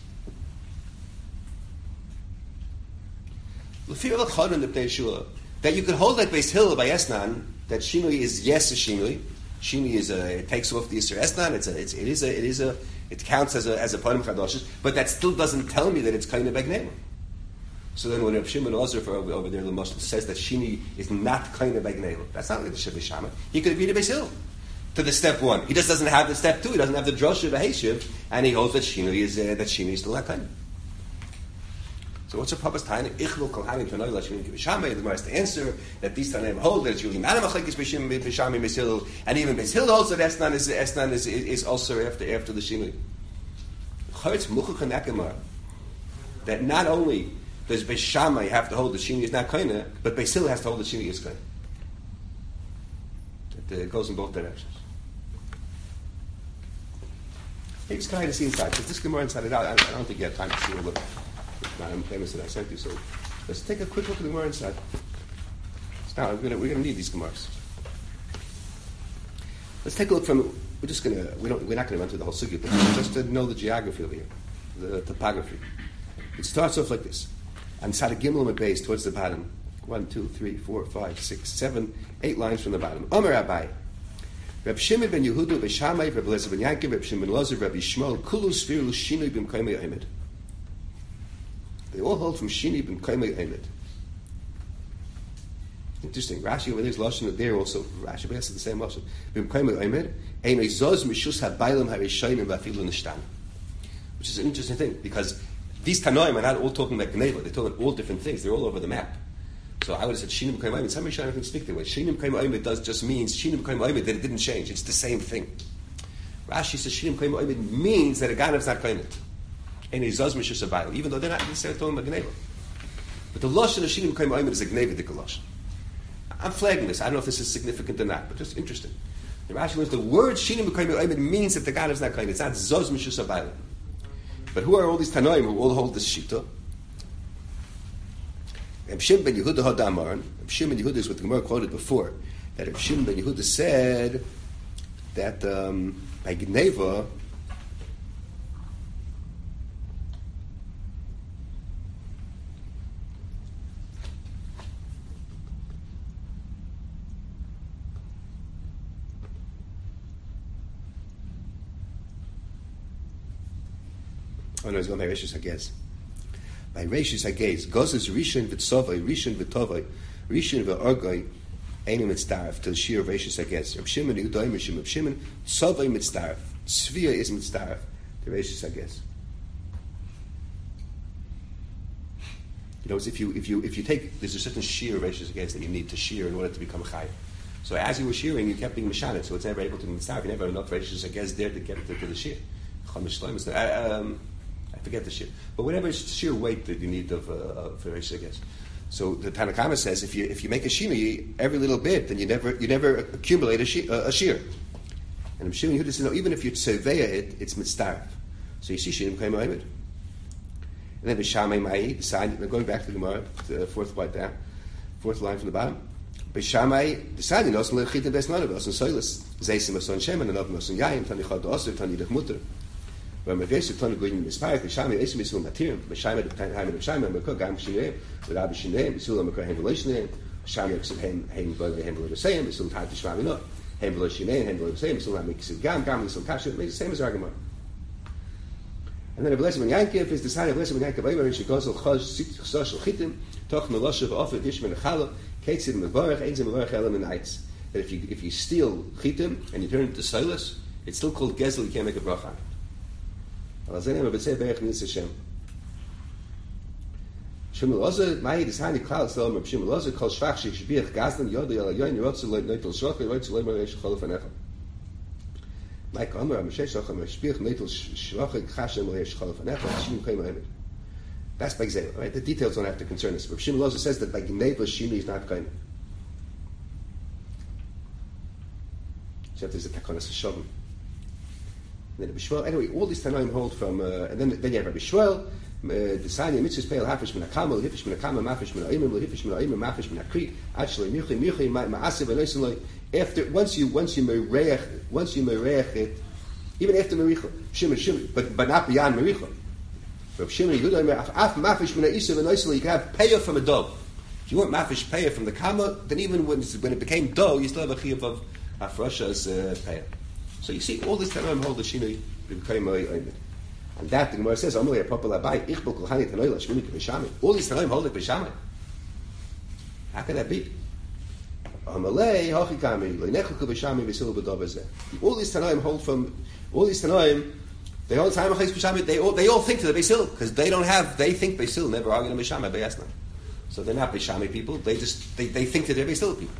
L'fir l'chadon the Pnei Yeshua, that you could hold like Beis Hillel by Esnan, that Shinui is yes a Shinui. Shinui is it takes off the Yisur Esnan. It counts as a Panim Chadoshes, but that still doesn't tell me that it's kind of Begnema. So then when Rav Shimon Ozer over there, the says that Shinui is not kind of Begnema, that's not like the Shivah Shama. He could have been a Beis Hillel to the step one. He just doesn't have the step two. He doesn't have the Drosha of Eheshev, and he holds that Shinui is still not kind of. So what's the purpose? Ich will kol hani Tanoi lashminin ki Beishamai. The Gemara has to answer that these Tanaim hold that it's really not a machlekes Beishamai Beis Hillel, and even Beis Hillel holds that Esnan is also after the Shinui. Charetz muchach in that Gemara that not only does Beishamai have to hold the Shinui is not kaina, but Beis Hillel has to hold the Shinui is kaina. It goes in both directions. Maybe it's kind of see inside because this Gemara inside it out. I don't think you have time to see a look. I'm famous that I sent you, so let's take a quick look at the Gemara inside. Now we're going to need these Gemaras. Let's take a look from. We're not going to run through the whole sugya, but just to know the geography over here, the topography. It starts off like this. On side of Gimel and base towards the bottom. 1, 2, 3, 4, 5, 6, 7, 8 lines from the bottom. Omer Abai. Reb Shimon ben Yehuda, Beishamai, Reb Eliezer ben Yaakov, Reb Shimon ben Elazar, Reb Yishmael, Kulu Sfiru Shinui b'm Koy Moimed. They all hold from Shini ben Koy Moimed. Interesting. Rashi over there's lashon there also. Rashi has the same lashon. B'm Koy Moimed. Ein zoz mishus habaylam harishayim v'afilu nishtan. Which is an interesting thing because these Tanoim are not all talking about Gneva. They're talking all different things. They're all over the map. So I would have said Shini ben Koy Moimed. Some Rishonim can speak that way. Shini ben Koy Moimed just means Shini ben Koy Moimed that it didn't change. It's the same thing. Rashi says Shini ben Koy Moimed means that a Ganav's not Koynet. And he zaz mishus habaylam, even though they're not necessarily talking about Gneva. But the lashon of Shini ben Koy Moimed is a Gneva dika lashon. I'm flagging this. I don't know if this is significant or not, but just interesting. The Rashi was the word Shini ben Koy Moimed means that the Ganav's not Koynet. It's not zaz mishus habaylam. But who are all these Tanoim who all hold this shita? Reb Shimon ben Yehuda had Amaran. Reb Shimon ben Yehuda is what the Gemara quoted before. That Reb Shimon ben Yehuda said that by Gneva, oh no, it's going by Rishis Hagez. By Rishis Hagez, Gozes Rishon v'Tzovay, Rishon v'Tovay, Rishon v'Orgoy, Einim Mitzdarf, to the Shir of Rishis Hagez. Reb Shimon Yehuda, Reb Shimon, Tzovay Mitzdarf, Tzviya is Mitzdarf, to Rishis Hagez. You know, if you take, there's a certain shear of Reishis Agez that you need to shear in order to become Chai. So as you were shearing, you kept being Mishanit, so it's never able to be Mitzvah. You never had enough Reishis Agez there to get to the shear. I forget the shear. But whatever sheer weight that you need for Reishis Agez. So the Tanna Kama says if you make a shimi every little bit, then you never accumulate a shear. And I'm showing you this. Even if you tzeveya it, it's mitzdarf. So you see shirim kaim oimed. And then b'shamay mai decided. We're going back to the Gemara, the fourth line from the bottom. B'shamay decided nos lechitim besnanav os and soilis zeisim os on shem and another os on yayim tani chad osir tani dech mutter. When my face tani goyim mispayik b'shamay esim misul matirim b'shamay b'shamay mekor gam shinayim without b'shinayim misul mekor hem v'leishnayim b'shamay k'sim hem b'shamay hem v'leisayim misul tat t'shmami no hem v'leishnayim hem v'leisayim misul ham k'sim gam misul kasher. It makes the same as our Gemara. And then a blessing when Yankiv is decided. Blessing when Yankiv Eimer she goes al chaz chashal chitim toch meloshev ofet ishmin echalov ketzid mevarach einzim mevarach elam in nights. That if you steal chitim and you turn it into silas, it's still called gezel. You can't make a bracha. Al zayin ma b'tzei berach nis Hashem. Shimon Loza mai decided klal sel ma Shimon Loza kol shvach shishbiach gazlan yoda yal yoyin yirotzu loy noitel shoch yirotzu loy mareish chol fanecha. Like Omer, I'm Shesh Ocham, Shpich Neitel Shvachik Chashem Leish Chalafanecha, Shimon Kaim Omer. That's by example, right? The details don't have to concern us. But Shimon Loza says that by Gneva Shimi is not Kaim. So there's a Takonas Shodom. Then Rabbi Shmuel, anyway, all these Tanoim hold from, and then you have Rabbi Shmuel, the Sani Mitzvahs Peil Hafish Min HaKamal, Hifish Min HaKamal, Mafish Min HaImim, Hifish Min HaImim, Mafish Min HaKri, Actually, Mirchi, Ma'asiv, and Oisin after once you mereach it, even after mericha, shimon, but not beyond mericha. But shimon Yehuda af mafish min ha'isa v'noisel, you can have payah from a dough. If you want mafish payah from the kama, then even when it became dough, you still have a chiyuv of afrosha's payah. So you see, all this time hold the shinui became oimed. And that the Gemara says, "Amalei apopel abai ichbol kolhani tanoila shmini k'beshamay." All these time hold it b'shamay. How can that be? All these Tanaim hold from all these Tanaim. They hold time They all think to the Beisil because they think Beisil never argue in Beishamai Beisna. So they're not Beishamai people. They think that they're Beisil people.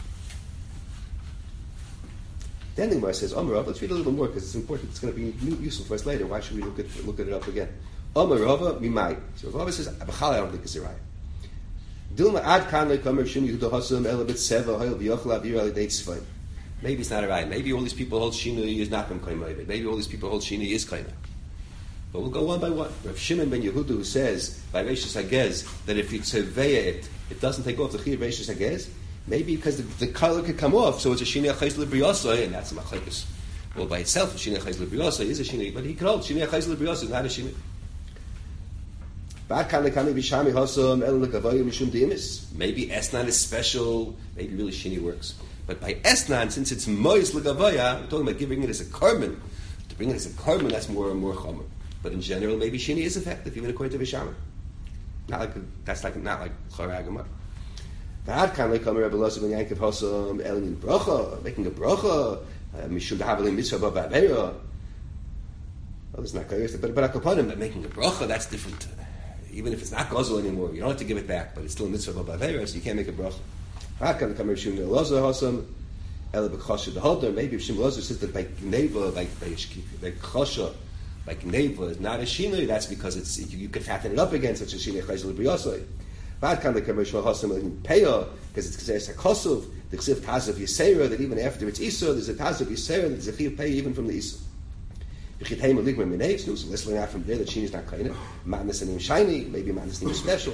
Then the Gemara says, Amar Rav. Let's read a little more because it's important. It's going to be useful for us later. Why should we look at it up again? Amar Rav Mimai. So Rav says, Abachal, I don't think it's right. Maybe it's not right. Maybe all these people hold Shinui is not from Kaimai. Maybe all these people hold Shinui is Kaimai. But we'll go one by one. Rav Shimon ben Yehuda, who says by Reishis Hagez that if you tzeveya it doesn't take off the Chi of Reishis Hagez. Maybe because the color could come off, so it's a Shinui Achayz L'Briyosai, and that's a Machlekes. Well, by itself, Shinui Achayz L'Briyosai is a Shinui, but he could hold Shinui Achayz L'Briyosai is not a Shinui. Maybe Esnan is special, maybe really Shini works. But by Esnan, since it's Mois L'Gavaya, we're talking about giving it as a korban. To bring it as a korban, that's more and more chomer. But in general, maybe Shini is effective, even according to Vishama. Not like Choragama. Making a bracha, Mishum Havalim Mitzvah Ba'Avera. Well, it's not clear, but Akaponim, but making a bracha, that's different. Even if it's not gozel anymore, you don't have to give it back, but it's still a mitzvah of Bavera, so you can't make a bracha. Maybe if Shimon Loza says that by Gneva, by Chosha, by Gneva is not a Shinui, that's because you can fatten it up again, such as Shinui Chayz L'Briyosai. Because it's a Kosov, the Chsiv Tazav Yisera, that even after it's Isra, there's a Tazav Yisera, there's a Chiv Pei even from the Isra. So let's learn out from there that Shini is not kind. Madness and shiny, maybe madness name is special.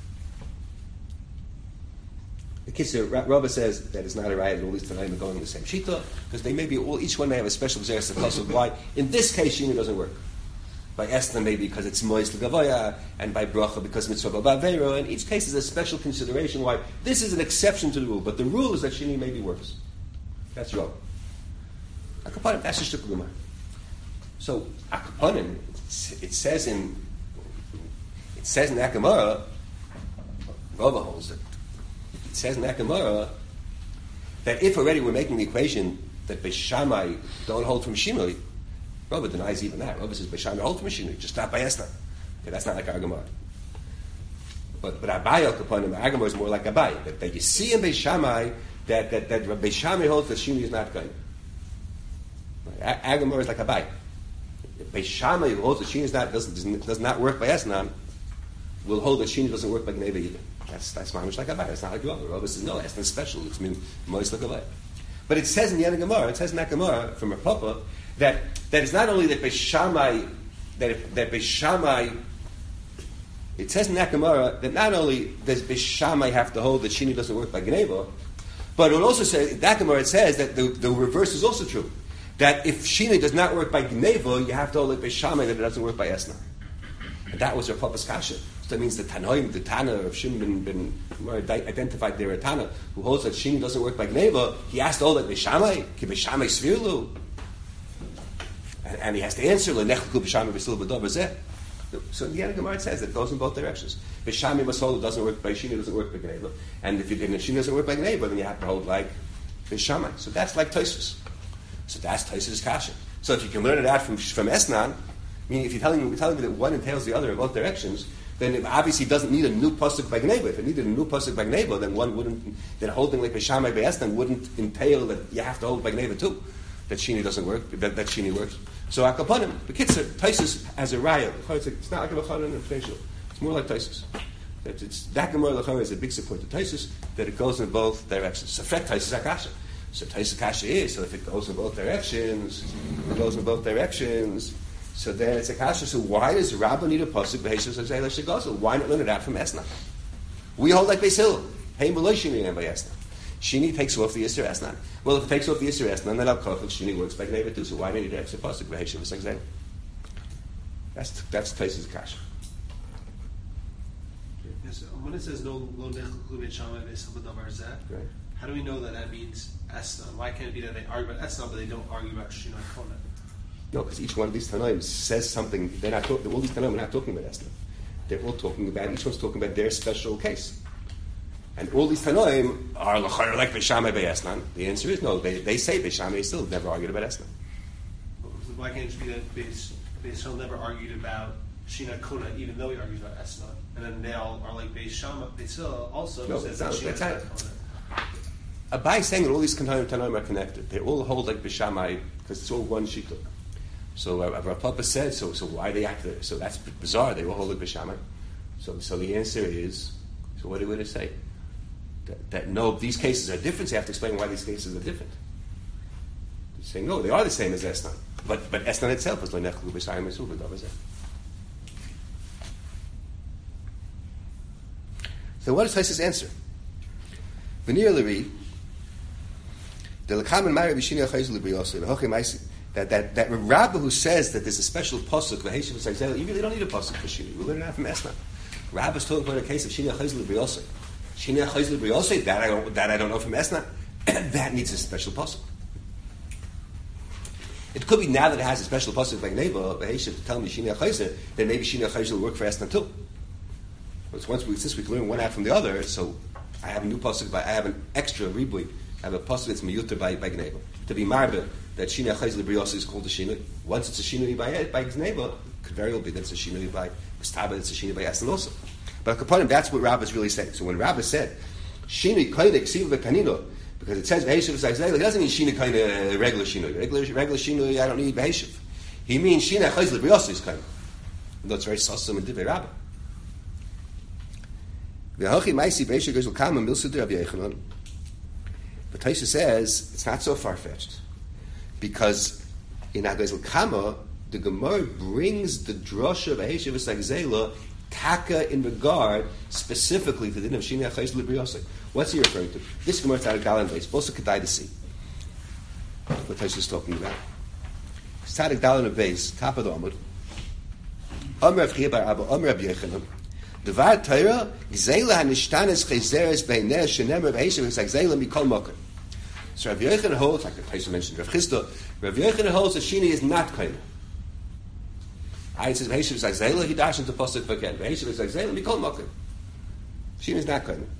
The Kisser Rabba says that it's not a riot. All these Tanaim are going in the same shita because they may be each one may have a special zeres of why in this case Shini doesn't work. By Esna maybe because it's Mois L'Gavaya, and by Bracha because Mitzvah Ba'Avera. In each case is a special consideration why this is an exception to the rule, but the rule is that Shini maybe works. That's wrong. That's just a Gemara. So Akaponim, it says in that Gemara, Rava holds it. It says in that Gemara that if already we're making the equation that Beishamai don't hold from Shinui, Rava denies even that. Rava says Beishamai hold from Shinui, just not by Esna. Okay, that's not like our Gemara. But Abaye Kapanim, Agamor is more like Abaye. That you see in Beis Shammai that Beis Shammai holds that Shini is not going. Agamor is like Abaye. Beis Shammai who holds that Shini is not does not work by Esnan will hold that Shini doesn't work by Gneva either. That's mamish like Abaye. It's not like Rava. Rava says no, Esnan special. It's most like Abaye. But it says in the end of Gemara, it says in that Gemara from Rav Papa that it's not only that Beis Shammai that Beis Shammai. It says in that Gemara that not only does Beis Shammai have to hold that Shini doesn't work by Gneva, but it would also say in that Gemara it says that the reverse is also true. That if Shini does not work by Gneva, you have to hold like Beis Shammai that it doesn't work by Esna. And that was Rav Papa's kasha. So that means the Tanoim, the Tana of Shimon bin identified there a Tana who holds that Shini doesn't work by Gneva. He has to hold like Beis Shammai, ki Beis Shammai svirlu, and he has to answer lenechku Beis Shammai v'sil b'davar zeh. So in the end of Gemara it says it goes in both directions. Beis Shammai must hold it doesn't work by Shini, doesn't work by Gneva, and if Shini doesn't work by Gneva, then you have to hold like Beis Shammai. So that's like Tosfos. So that's Tosfos' kasha. So if you can learn it out from Esnan, meaning if you're telling me that one entails the other in both directions, then it obviously doesn't need a new pasuk by Gneva. If it needed a new pasuk by Gneva, then one wouldn't. Then holding like Beis Shammai by Esnan wouldn't entail that you have to hold by Gneva too. That Shini doesn't work. That Shini works. So Akapanim, the Kitzur, Tosfos as a raya. It's not like a Vachanan and Fnei. It's more like Tosfos. That Gemara Lachar is a big support to Tosfos that it goes in both directions. So Fret Tosfos Akasha. So Tosfos Akasha is so if it goes in both directions, So then it's a kasha. So why does Rabbah need a pasuk b'Heshav Zayla Shegazol? Why not learn it out from Esna? We hold like Beis Hillel. Hey, Malay Shini and by Esna. Shini takes off the Yisur Esnan. Well, if it takes off the Yisur Esnan, then Al Kochel Shini works by Gneva too. So why do you need an extra pasuk b'Heshav Zayla? That's Tosfos kasha. Yes, when it says no lo nechlu Beis Shammai v'sil b'davar zeh, how do we know that means Esna? Why can't it be that they argue about Esna but they don't argue about Shina Kona? No, because each one of these Tanoim says something. They're not talking. All these Tanoim are not talking about Esna. They're all talking about. Each one's talking about their special case. And all these Tanoim are l'chayr like Beis Shammai by Esna. The answer is no. They say Beis Shammai still never argued about Esna. Why can't it be that Beis Hillel never argued about Shina Kona even though he argues about Esna, and then they all are like Beis Shammai? Beis Hillel also says that Shina Kona. Abai saying that all these Tanoim are connected. They all hold like Beis Shammai because it's all one shita. So Rav Papa said, so why they act there? So that's bizarre. They all hold like Beis Shammai. So the answer is, so what do we say? That no, these cases are different. So you have to explain why these cases are different. You're saying no, they are the same as Esnan, but Esnan itself is lenechlu Beis Shammai v'sil b'davar zeh. So what is Tosfos' answer? V'nir l'ri. That Rabbah who says that there's a special pasuk v'Heshav Zayla, you really don't need a pasuk for Shini. We learn it out from Esna. Rabbah's talking about a case of Shini Chayz L'Briyosei. Shini Chayz L'Briyosei, that I don't know from Esna. That needs a special pasuk. It could be now that it has a special pasuk like Neba v'Heshav to tell me Shini Chayz, then maybe Shini Chayz will work for Esna too. But since we can learn one out from the other, so I have a new pasuk. I have an extra ribui. I have a pasuk that's miyuter by Gneva. To be marbe that Shina Chayz L'Briyosei is called a Shina. Once it's a Shina by Gneva, could very well be that it's a Shina by Gustava, it's a Shina by Esna also. But Kapanim, that's what Rabbah is really saying. So when Rabbah said Shina Kaidek Siva Kanino, because it says V'Heshav Zayla, it doesn't mean Shina kind of regular Shina. Regular Shina, I don't need V'Heshav. He means Shina Chayz L'Briyosei is kind. And that's very sasam and Divrei Rabbah. V'Hachi Maisi V'Heshav Gezel Kama Milsuder Rav Yechanan. But Tosfos says it's not so far-fetched. Because in Agezel Kama, the Gemara brings the drasha of V'Heshav Zayla taka in regard specifically to the din of Shini Chayz L'Briyosei. What's he referring to? This Gemara is out of Galan base. Also Kedai to see what Tosfos is talking about. It's out of Galan base, top of the Amud. Amr of Chiya Bar Abba, Amr of Yechanan. Devar Torah, Gzeila hanishtanes chezeres beineh shenemer V'Heshav Zayla mikol moker. So Rav Yochanan holds, like the Tosfos mentioned, Rav Chisda, Rav Yochanan holds that Shini is not kind. It says V'Heshav Zayla, he dashes into pasuk again. V'Heshav Zayla mikol moker. Shini is not kind.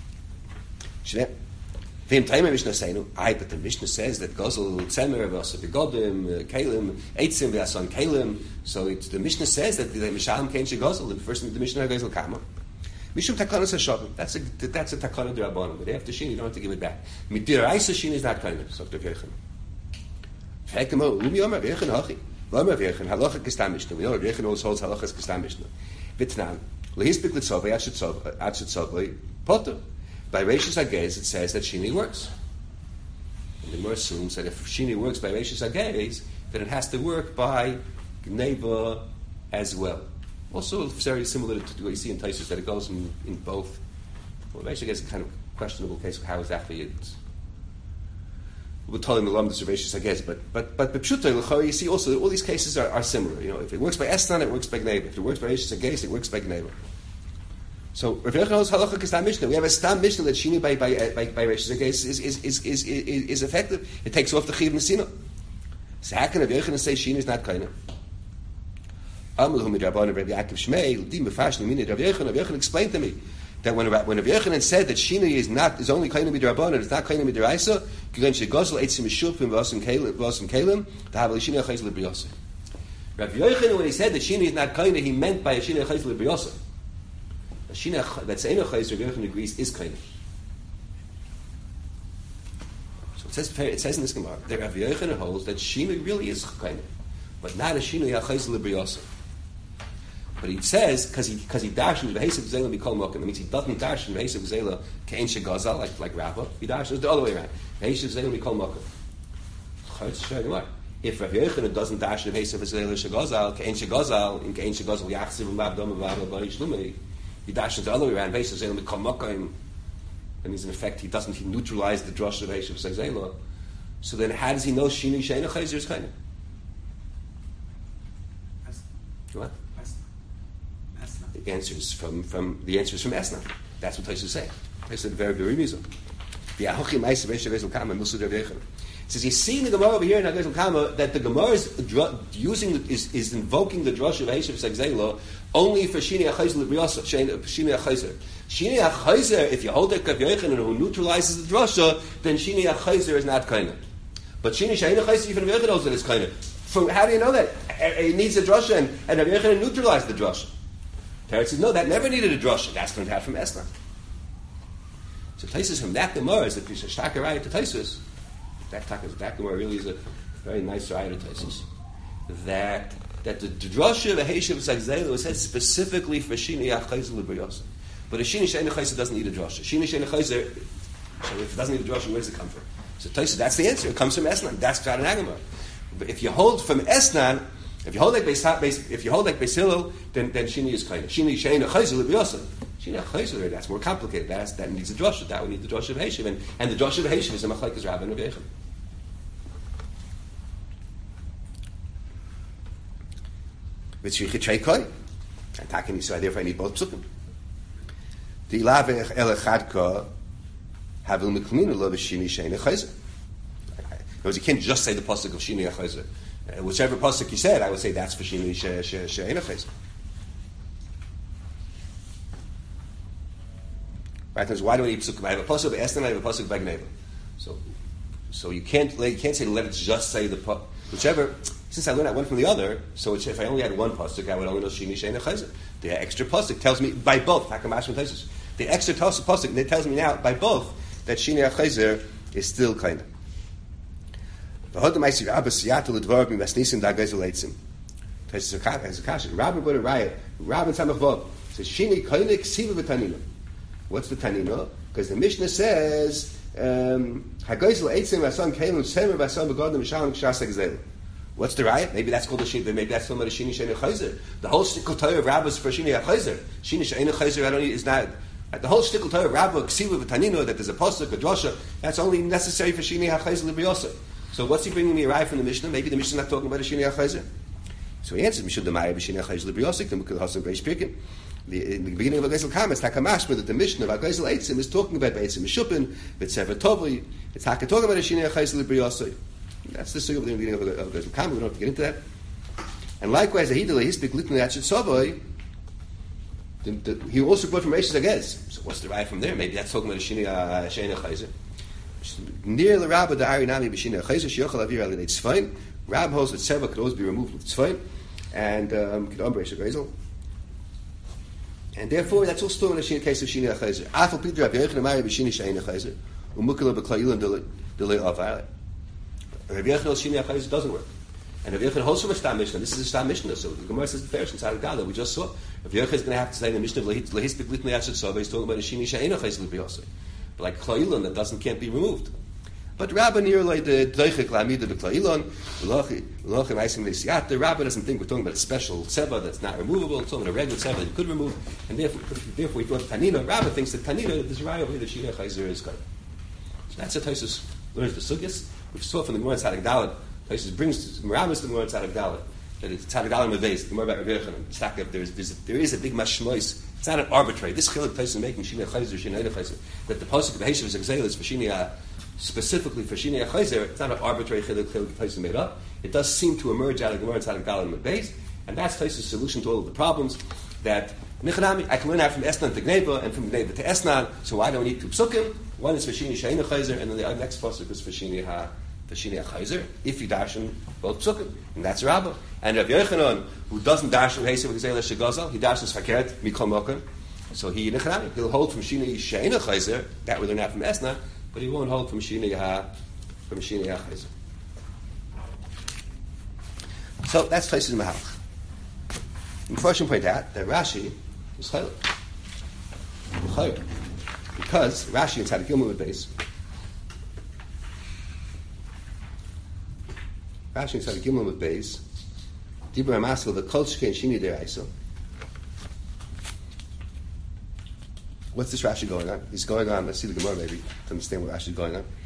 But the Mishnah says that Gozel Tzemer v'Asa Begodim Kalim Eitzim v'Asan Kalim. So the Mishnah says that the Mishalim Kein Shegozel. The first the Mishnah Gozel Kama. Mishum takanas hashavim. That's a takana d'rabbanan. But after Shini, you don't have to give it back. Midiraisa Shini is not kind of. So Rav Yochanan. Fekemo umi Rav Yochanan hachi. Rav Yochanan halacha kistam mishnah. We know Rav Yochanan always holds halachas kistam mishnah. Vitnan lehispik litzavei atzitzavei potter. By Reishis Hagez, it says that Shini works. And the Gemara assumes that if Shini works by Reishis Hagez, then it has to work by Gneva as well. Also, very similar to what you see in Taisus, that it goes in both. Well, Reishis Hagez is a kind of questionable case of how exactly it's. We'll tell him the Lam the Reishis Hagez, but Pshuta, you see also all these cases are similar. You know, if it works by Esnan, it works by Gneva. If it works by Reishis Hagez, it works by Gneva. So Rav Yochanan's halacha kistam mishnah. We have a stam mishnah that Shini by Reishis Hagez is effective. It takes off the chiv nesina. So how can Rav Yochanan say Shini is not kaina? Amalahu midrabanan Rabbi Yaakov Shmei l'dim b'fashnu mini Rav Yochanan explained to me that when Rav Yochanan said that Shini is only kaina midrabanan, it's not kaina midraisa. Kigan shegosel eitzim mishupim v'asim kelim t'havali Shini achayz l'briyasa. Rav Yochanan, when he said that Shini is not kaina, he meant by a Shini achayz l'briyasa. Shina that's Eino Chayzer, Rav Yochanan agrees, is kind of. So it says in this Gemara that Rav Yochanan holds that Shina really is kind of, but not a Shina Chayzer L'Briyasa. But he says because he dashes V'Hesav Gzela Mikol Mokim. That means he doesn't dash V'Hesav Gzela Kein Shegazal like Rabbah. He dashes the other way around. V'Hesav Gzela Mikol Mokim. If Rav Yochanan doesn't dash V'Hesav Gzela Shegazal Kein Shegazal in Kein Shegazal Yachziv Mabdom Mabdom Mabdom he dashes the other way around. Basically, and he's in effect he neutralized the drush of Eishav Zayzela. So then, how does he know Shini Sheina Chayzer is kind of? What? The answer is from Esna. That's what Tosfos say. They said very very mizah. The Ahochim Ma'aser Eishav Eisel Kama Musud Rav Yochanan. Says you see in the Gemara over here in Hagazal Kama that the Gemara is invoking the drush of Eishav Zayzela only for Shini HaChayzer L'Briyasa, Shini HaChayzer. Shini HaChayzer, if you hold it Rav Yochanan who neutralizes the drasha, then Shini HaChayzer is not kind of. But Shini HaChayzer, even Rav Yochanan knows that it's kind of. How do you know that? It needs a drasha, and Rav Yochanan neutralized the drasha. Teretz says, no, that never needed a drasha. That's learned out from Esna. So Taisus from that Gemara is that Pisha Shtaka Raya to Taisus. That Gemara really is a very nice Raya to Taisus. That the drasha of Eishav Zayzela was said specifically for Shini HaChayzer L'Briyasa. But a Shini Sheina Chayzer doesn't need a drasha. Shini Sheina Chayzer, so if it doesn't need a drasha, where does it come from? So Taisus, that's the answer. It comes from Esnan. That's Pshat and Agamar. But if you hold from Esnan, if you hold like Beis Hillel, then Shini is kind of Shini Sheina Chayzer L'Briyasa. Shini HaChayzer, that's more complicated. That needs a drasha. That would need the drasha of Eishav, and the drasha of Eishav is a machlekes Rabbah and Rav Yochanan. And taking so therefore I need both psukim. The ilavech elechadka havil mikmina lo v'shini sheina chayzer. Because you can't just say the pasuk of shini chayzer. Whichever pasuk you said, I would say that's for shini sheina chayzer. Right? Because why do I need psukim? I have a pasuk by Esnan, I have a pasuk by Gneva. So you can't say let it just say the pasuk. Whichever. Since I learned one from the other, so if I only had one pasuk, I would only know Shini Sheina Chayzer. The extra pasuk tells me by both. The extra pasuk tells me now by both that Shini Chayzer is still kind of. Rabbi says Shini Koinik Siva v'Tanina. What's the Tanina? Because the Mishnah says Hagoyzel Eitzim Vasam Kelim Semer Vasam Begodim Shalom Kshasa Gzel. What's the riot? Maybe that's called the Shini. Maybe that's called the Shini Sheina Chayzer. The whole shtickle Torah of Rabbah is for Shini Chayzer. Shini Sheina Chayzer is not. The whole shtickle Torah of Rabbah Ksiva v'Tanino that there's a pasuk a drasha that's only necessary for Shini Chayzer L'Briyasa. So what's he bringing me a riot from the Mishnah? Maybe the Mishnah is not talking about a Shini Chayzer. So he answers Mishud Demaya b'Shini Chayzer L'Briyasa. The Mukil Hasan Breish Pirkin. In the beginning of Hagazal Kama, it's Takamashma that the Mishnah of Hagazal Eitzim is talking about Beitzim Mishupin, B'Tsever Tovli. It's talking about a Shini Chayzer L'Briyasa. That's the story of the beginning of Hagazal Kama. We don't have to get into that. And likewise, he also brought from Reishis Hagez. So what's the right from there? Maybe that's talking about a Sheina Chayzer. Near the Rabbah, the Ari Nami b'Shina Chayzer, Sheyochel Avir Ali Tzvain. Rab holds that Seva could always be removed with Tzvain, and could Ambreish Hagazal. And therefore, that's all still in the case of Shini HaChayzer. Afal Pidra Rabbi Yochanan Amar B'Shini She'ein HaChayzer, Umukala B'Klayilin Delay Avayla. Rabbi Yochanan Shini HaChayzer doesn't work. And Rabbi Yochanan holds from a Stam Mishnah. This is a Stam Mishnah, so the Gemara says the Parish inside of Gala. We just saw. Rabbi Yochanan is going to have to say in the Mishnah of Lehis B'Glitnei Yashet Sova, he's talking about a Shini She'ein HaChayzer L'Biyosei. But like Klayilin, that can't be removed. But Rabbi nearly the Dreichik Lamida B'Klayilon, L'Lochem Eisim Le'Siyat. Rabbi doesn't think we're talking about a special Seva that's not removable. It's talking about a regular Seva that you could remove. And therefore we thought Tanina. Rabbi thinks that Tanina, this Raya over here, the Shini HaChayzer is good. So that's how Taisus learns the Sugyas. We saw from the Gemara Tzadik Dalet. Taisus brings Meramis the Gemara Tzadik Dalet. That it's Tzadik Dalet Meveis. The Gemara about Rabbi Yochanan. There is a big mashmois. It's not an arbitrary. This Chiluk Taisus making Shini HaChayzer, Shini HaChayzer. That the Pasuk of the Heshav is Exelis for Shini specifically for Shini HaChayzer, it's not an arbitrary Chiluk Taisus made up. It does seem to emerge out of the Gemara Tzadik Dalet Meveis, and that's Taisus' solution to all of the problems. That Nichanami, I can learn out from Esnan to Gneva and from Gneva to Esnan. So why do we need two psukim? One is for Shini She'ein HaChayzer, and then the next pasuk is for Shini HaChayzer. If you darshan both psukim, and that's Rabbah. And Rabbi Yochanan, who doesn't darshan Heisev Gzeila Shegazal, he darshans Fakert Mikol Mokan. So he'll hold from Shini She'ein HaChayzer. That we learn out from Esnan, but he won't hold from Shini HaChayzer. So that's Taisus Mahalach. And first we point out that Rashi is Chaylik. Because Rashi inside the Gimel base, Dibra Maskell the Kol Shkein Shini Deraisa. What's this Rashi going on? He's going on. Let's see the Gemara maybe to understand what Rashi is going on.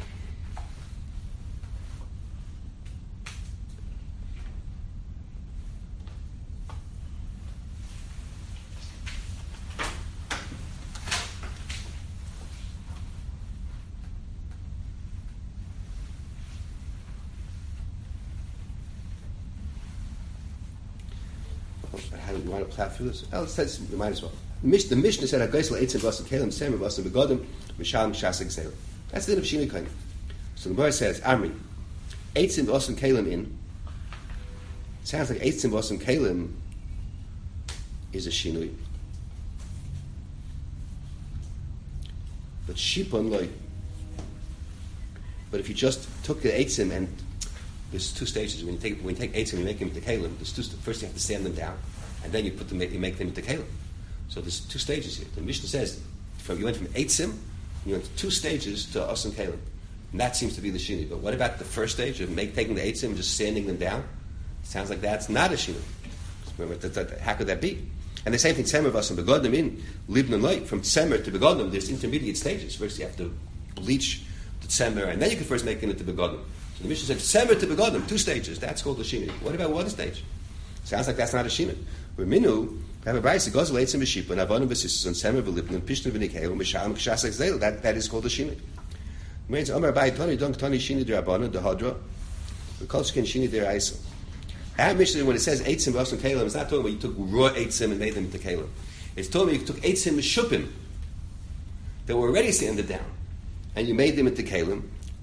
You want to plow through this? Oh, it says you might as well. The Mishnah said, "Hageisel eitzim vasim kelim semer vasim begodim mishalem shasik zelim." That's the end of Shini Kain. So the Gemara says, "Amri eitzim vasim kelim in." It sounds like eitzim vasim kelim is a shinui, but shipon loy. But if you just took the eitzim and there's two stages when you take eitzim and you make them into kelim. First you have to sand them down, and then you make them into kelim. So there's two stages here. The Mishnah says you went from eitzim, you went 2 stages to asan kelim, and that seems to be the shini. But what about the first stage of taking the eitzim and just sanding them down? It sounds like that's not a shini. How could that be? And the same thing, tzemer vasim begodim in libnun light. From tzemer to begodim, there's intermediate stages. First you have to bleach the tzemer, and then you can first make it into begodim. So the Mishnah said tzemer to begodim, 2 stages. That's called a shini. What about 1 stage? Sounds like that's not a shini. Reminu. Have a brayse goes leitzim b'shipah and avonim b'sisus and semer v'lipnin pishnu v'nikeu mishalim k'shasek zeil. That is called a shini. Means Amar Abai Tani Dunk Tani Shini Derabana Dehadra V'Kolshkin Shini Deraisa. Our Mishnah, when it says eitzim v'asim kelim, it's not talking about you took raw eitzim and made them into kelim. It's talking about you took eitzim meshupim that were already sanded down and you made them into kelim,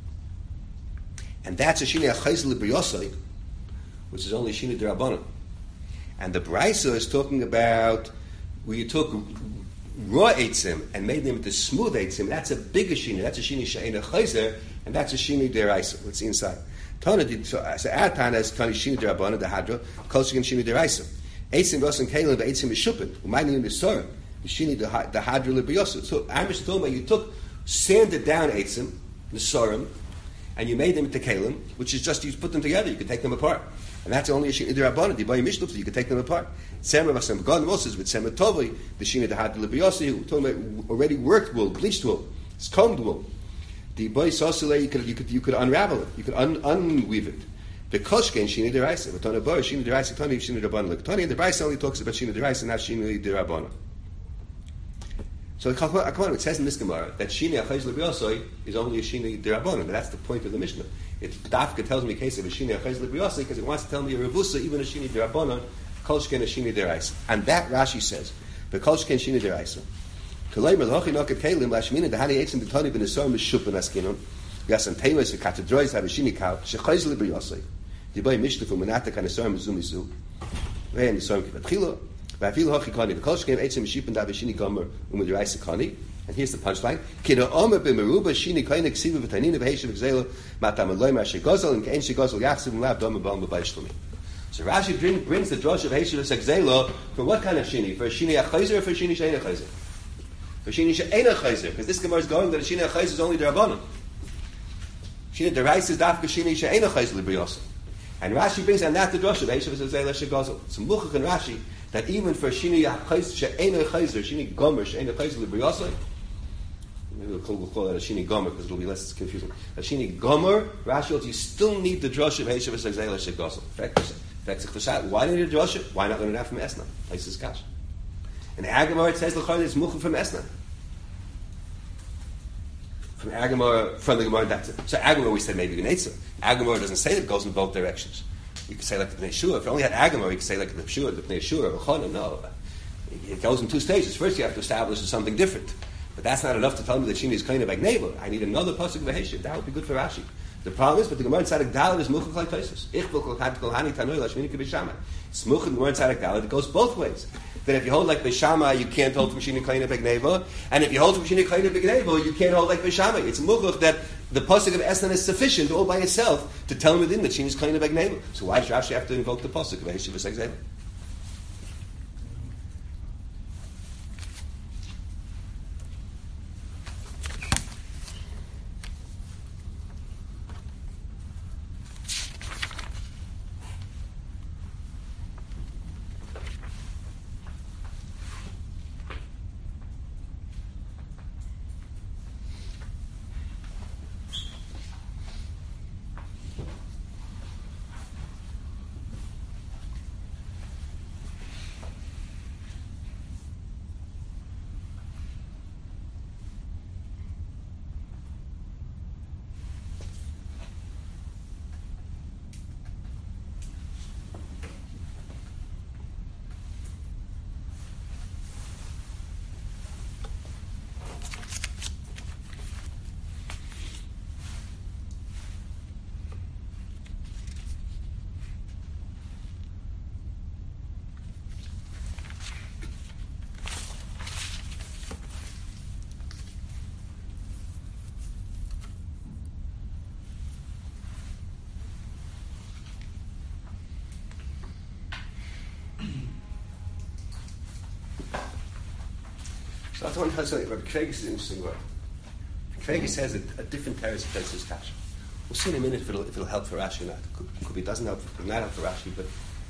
and that's a shini achayz l'briyosai, which is only shini derabana. And the Brisa is talking about where you took raw eitzim and made them into smooth eitzim. That's a bigger shini. That's a shini she'ein chayzer, and that's a shini deraisa. What's inside? Tana did so. Our Tana is Tani shini derabana dehadra kol shegin shini deraisa. Eitzim v'asim kelim v'eitzim v'shupin. Umaynim v'sorim v'shini dehadra l'briyosu. So I'm just talking about you took sanded down eitzim v'sorim and you made them into kelim, which is just you put them together. You can take them apart. And that's only a shini derabana. The bayi mishnuf, so you can take them apart. Tzemer v'asem begodim also is with tzemer tovei, the shini dehad l'biyosi, who talking about already worked wool, bleached wool, it's combed wool. The bayi sosule, you could unravel it, you could unweave it. The koshken shini deraisa, but on a bar shini deraisa, tani shini derabana. Tani and the Brisa only talks about shini deraisa, not shini derabana. So it says in this Gemara that shini achayz l'biyosoi is only a shini derabana. That's the point of the Mishnah. Dafka tells me a case of a shini achayz l'biyosoi because it wants to tell me a revusa, even a shini derabana, kolshken a shini deraisa. And that Rashi says, the kolshken shini deraisa. Kalei melhochi noket kelim lashmina dehani eitzim b'tani v'nesor mishupan askinon yasan temes v'katedrois have a shini kal shechayz l'biyosoi. Dibai mishnah from menata kanesor mizu mizu ve'en nesor kivatchilo. Va'afilu hachi kani. V'kol shkeim etzim mishipin da v'shini gomer u'midiraisa kani. And here's the punchline. Kina omer b'meruba shini kani ksiva v'tanina v'heishav v'gzela matam aloyma shegozel and kein shegozel yachsiv m'lav doma b'om b'bayishlami. So Rashi brings the drush of heishav v'gzela for what kind of shini? For a shini achayzer or for a shini she'ena chayzer? For shini she'ena chayzer, because this Gemara is going that a shini achayzer is only derabanan. Shini deraisa is dafka shini she'ena chayzer l'briyosah. And Rashi brings on that the drush of heishav v'gzela shegozel. It's muchach in Rashi that even for shini achayzer she'ena chayzer, shini gomer she'ena chayzer l'briyosah, maybe we'll call it a shini gomer because it'll be less confusing. A shini gomer, Rashi holds you still need the drush of heishav v'gzela shegozel. Why do you need a drush? Why not learn it out from Esna? Places kash. In Agamor it says l'chayr is muchach from Esna. From Agamor, from the Gemara, that's it. So Agamor we said maybe Gnetzer. Agamor doesn't say that it goes in both directions. You could say like the Bnei Shua. If you only had Agamor, you could say like the Shua, the Bnei Shua, or Chana. No. It goes in two stages. First you have to establish something different. But that's not enough to tell me that Shini is kind of like Neva. I need another pasuk of Heshiv. That would be good for Rashi. The problem is, but the Gemara in Tzaddik Dalet is muchach like Tosfos. Ich will kol hani tanoi lashmini k'bishamai. It's muchach in the Gemara in Tzaddik Dalet. It goes both ways. That if you hold like Bishamai, you can't hold from Shini Kleina Begneva, and if you hold from Shini Kleina Begneva, you can't hold like Bishamai. It's muchach that the pasuk of Esnan is sufficient all by itself to tell him within that Shini is Kleina Begneva. So why does Rashi have to invoke the pasuk of Heshiv v'Segzeva? So I want to tell you something. Rabbi Kvegis is an interesting word. Kvegis says a different terrace of Tosfos Kasha. We'll see in a minute if it'll help for Rashi or not. Could be it doesn't help, could not help for Rashi, but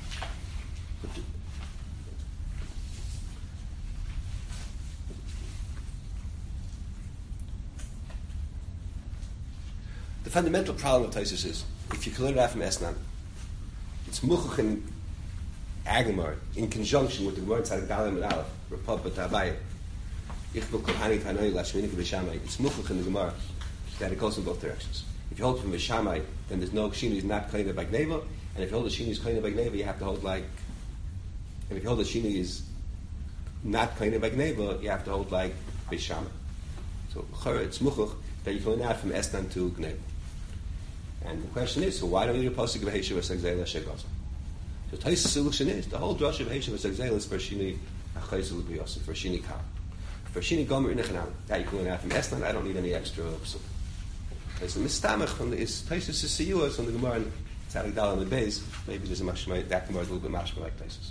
the fundamental problem of Tosfos is if you clear it out from Esnan, it's muchach in Agamor in conjunction with the Gemara Tzaddik Dalet and Aleph, Rapapa Tabayim. It's muchach in the Gemara that it goes in both directions. If you hold from Vishamai, then there's no Shini is not Kleina Bagneva, and if you hold the Shini is Kleina Bagneva, you have to hold like, and if you hold the Shini is not Kleina Bagneva, you have to hold like Vishamai. So it's muchach that you can learn out from Esnan to Gneva. And the question is, so why don't you do a pasuk of Heshiv v'Segzela Shegozel? So Tosfos' solution is the whole drush of Heshiv v'Segzela is for Shini Achayzel L'Briyosah, for Shini Kal. For Shini Gomer Inechanam, that you can learn out from Esnan. I don't need any extra psuk. It's a mistamach from the Tosfos' Siyuos from the Gemara and Tzaddik Dalet and the Beis. Maybe there's a mashma. That Gemara is a little bit mashma like Tosfos.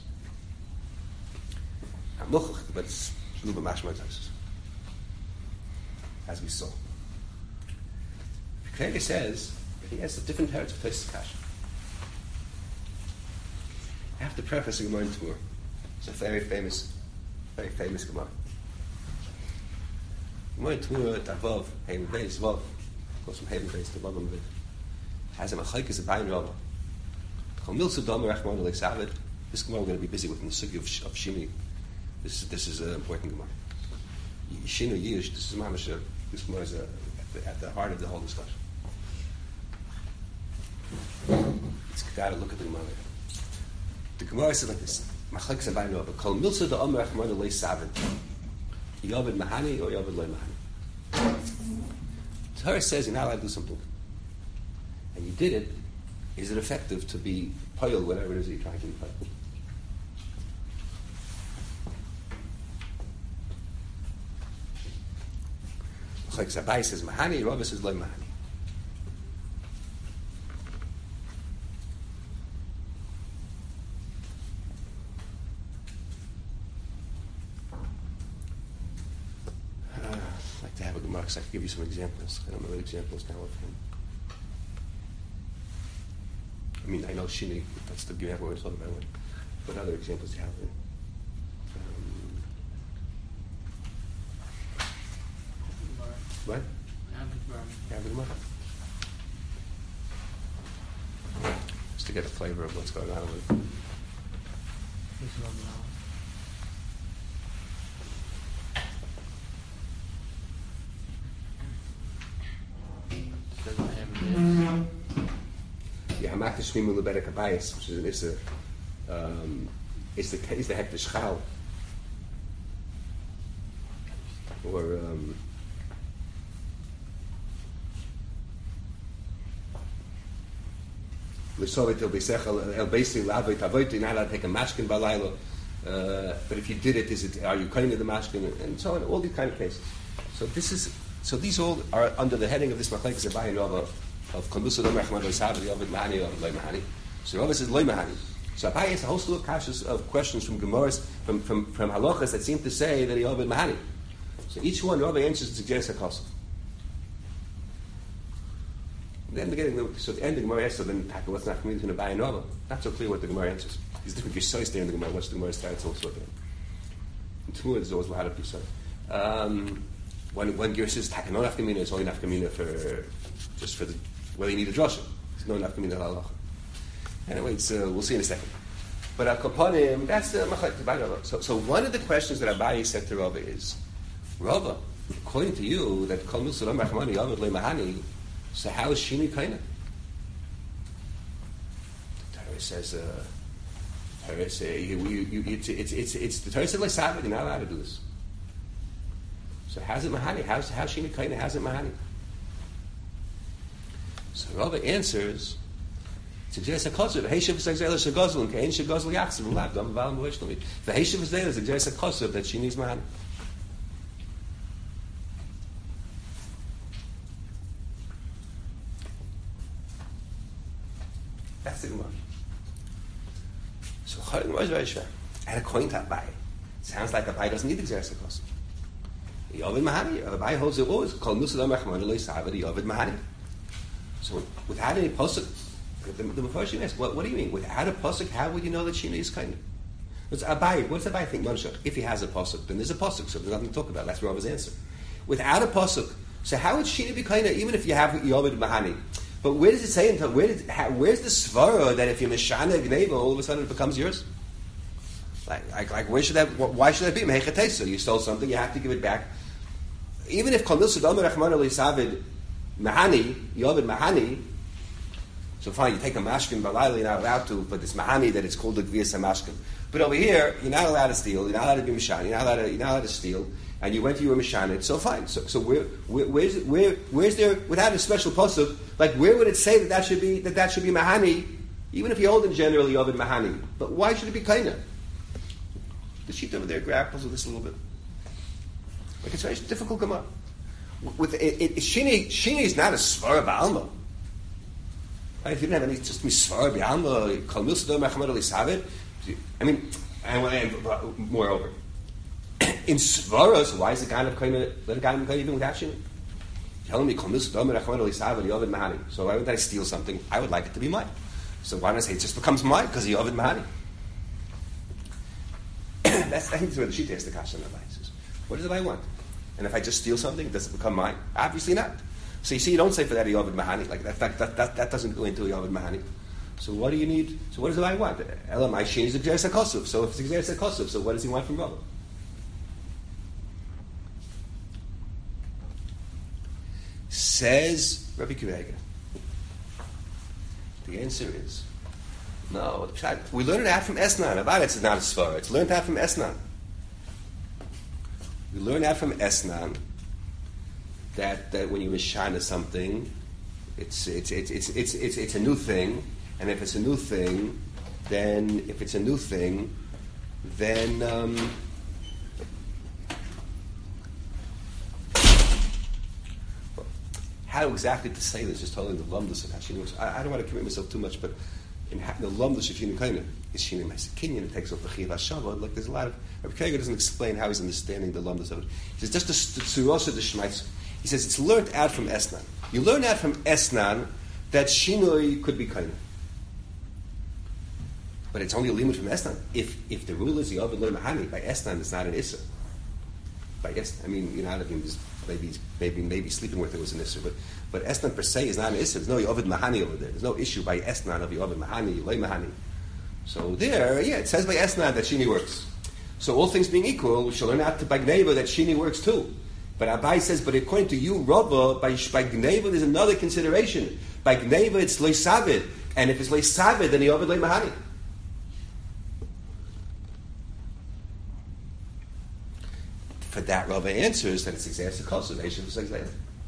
Muchach, but it's a little bit mashma like Tosfos, as we saw. Kvegis says he has a different heritage of Tosfos Kasha. I have to preface the Gemara in Tur. It's a very famous Gemara. Gemara in Tur, Tavov, Heim Beis, Vav, goes from Heim Beis to Vav Amvid, has a machlokes of Bayin Rava. Chol Milsa Domer Rachmana Le'Savid. This Gemara we're going to be busy with in the sugi of Shini. This is an important Gemara. Shinu Yish, this is Mamash. This Gemara is at the heart of the whole discussion. It's got to look at the Gemara. The Gemara says like this: Machlokes of Bayin Rava. Chol Milsa Domer Rachmana Le'Savid. Yovid Mahani or Yovid Loy Mahani. Torah says you're not allowed to do something, and you did it. Is it effective to be poil, whatever it is that you're trying to be poil? Like Abai says mahani, Rava says loy mahani. I'd like to have a Gemara, because I can give you some examples. I don't know what examples now of him. I mean, I know Shini, that's the example we're talking about. What other examples do you have? What? Yeah, the Gemara. Just to get a flavor of what's going on with it. Yeah, Hamak Shmimu Leberek Abayis, which is the Hektish Chal. Or L'sovit el beisechel el beisi lavit avoit. You're not allowed to take a mashkin balaylo. But if you did it, are you cutting the mashkin and so on? All these kind of cases. So these all are under the heading of this machlekes Abai and Rava of Kalusa Lo Mechman Lo Yisaved Yovid Mahani Yovid Lo Mahani. So Rava says Lo Mahani. So Abai has a whole slew of kashas of questions from Gemaras from halachas that seem to say that he Yovid Mahani. So each one Rava answers to suggest a kosev. Then so at the end the Gemara asks, so then what's not coming to Abai and Rava? Not so clear what the Gemara answers. These different Yisai stay in the Gemara. What's the Gemara's title? Also at the end. In Tumur there's always a lot of Yisai. When Ger says Takanot Nafkamina, it's only Nafkamina for just for the whether you need a drasha. There's no Nafkamina halacha. Anyway, we'll see in a second. But Akapanim, that's the machlek to Rava. So one of the questions that Abai said to Rava is, Rava, according to you, that Kol Milsa Lo Mechmani Yovid Lo Mahani. So how is Shini Kaina? The Torah says, the Torah says like Sabbath. You're not allowed to do this. So how's it Mahani? How's Shini Kaina? How's it Mahani? So Rava answers, suggests a kosev. V'heishav v'zayzel shagozl k'ein shagozl yachsav v'lav dam v'alam v'hoishlomi. V'heishav v'zayzel suggests a kosev that Shini's Mahani. That's the Gemara. So Chayim was very shver. And according to Abai, sounds like Abai doesn't need the Xeris HaKosev. Yovid Mahani. Abai holds it always. Kol Musa Lo Mechmani Lo Yisaved Yovid Mahani. So without any pasuk, the Mepharshim asks, what do you mean? Without a pasuk, how would you know that Shina is kind of? What's Abai? What does Abai think? If he has a pasuk, then there's a pasuk, so there's nothing to talk about. That's Rava's answer. Without a pasuk, so how would Shina be kind of? Even if you have Yovid Mahani. But where does it say? Where's the svara that if you mishana gneva, all of a sudden it becomes yours? Like where should that? Why should that be? Mehechatesa. You stole something, you have to give it back. Even if Kol Milsa Lo Mechmani Lo Yisaved Mahani, Yovid Mahani. So fine, you take a mashkin balayla, you're not allowed to, but it's Mahani that it's called a gvias mashkin. But over here, you're not allowed to steal. You're not allowed to be mishan. You're not allowed to steal. And you went to your mishanit, so fine. So where's there without a special pasuk? Like where would it say that should be mahani? Even if you hold in generally Yovid Mahani, but why should it be kaina? The sheet over there grapples with this a little bit. Like it's very difficult to come up. With Shini is not a svara ba'alma. Right? If you didn't have any just svara ba'alma, Kol Milsa Lo Mechmani Lo Yisaved. I mean, and moreover. In Svaros, why is the guy of Kaina let a guy of Kaina even without Shini? Telling me, so why would I steal something? I would like it to be mine. So why don't I say it just becomes mine because he Yovid Mahani? I think that's where the Shita has the kasha on the says, what does the want? And if I just steal something, does it become mine? Obviously not. So you see, you don't say for that a Yovid Mahani. Like that doesn't go into a Yovid Mahani. So what do you need? So what does the guy want? Elamai Shini is a Gzeres HaKosev. So if it's a Gzeres HaKosev, so what does he want from Rava? Says Rabbi Kiva. The answer is no. We learned it out from Esnan. About it's not a svara. It's learned out from Esnan. We learned out from Esnan that when you mishana something, it's a new thing, and if it's a new thing, then how exactly to say this, just totally the lumdus of how Shini works. I don't want to commit myself too much, but in the lumdus of Shini Kaina is Shini Ma'asekinyan. It takes off the Chiv HaShavah. Like there's a lot of Rabbi Krieger doesn't explain how he's understanding the lumdus of it. He says just the tzurosa the shmais. He says it's learned out from Esnan. You learn out from Esnan that Shinoi could be Kaina. But it's only a limit from Esnan. If the rule is the Yovad Lo Mahani, by Esnan it's not an Issa. By Esnan, I mean, maybe sleeping with it was an Issa, but Esnan per se is not an Issa. There's no Yovad Mahani over there. There's no issue by Esnan of Yovad Mahani, Lo Mahani. So there, it says by Esnan that Shini works. So all things being equal, we shall learn out to by Gneva that Shini works too. But Abai says, but according to you, Rava, by Gneva there's another consideration. By Gneva it's Lo Savid, and if it's Lo Savid, then Yovad Lo Mahani. For that, Rava answers that it's exactly the cultivation of Zayla.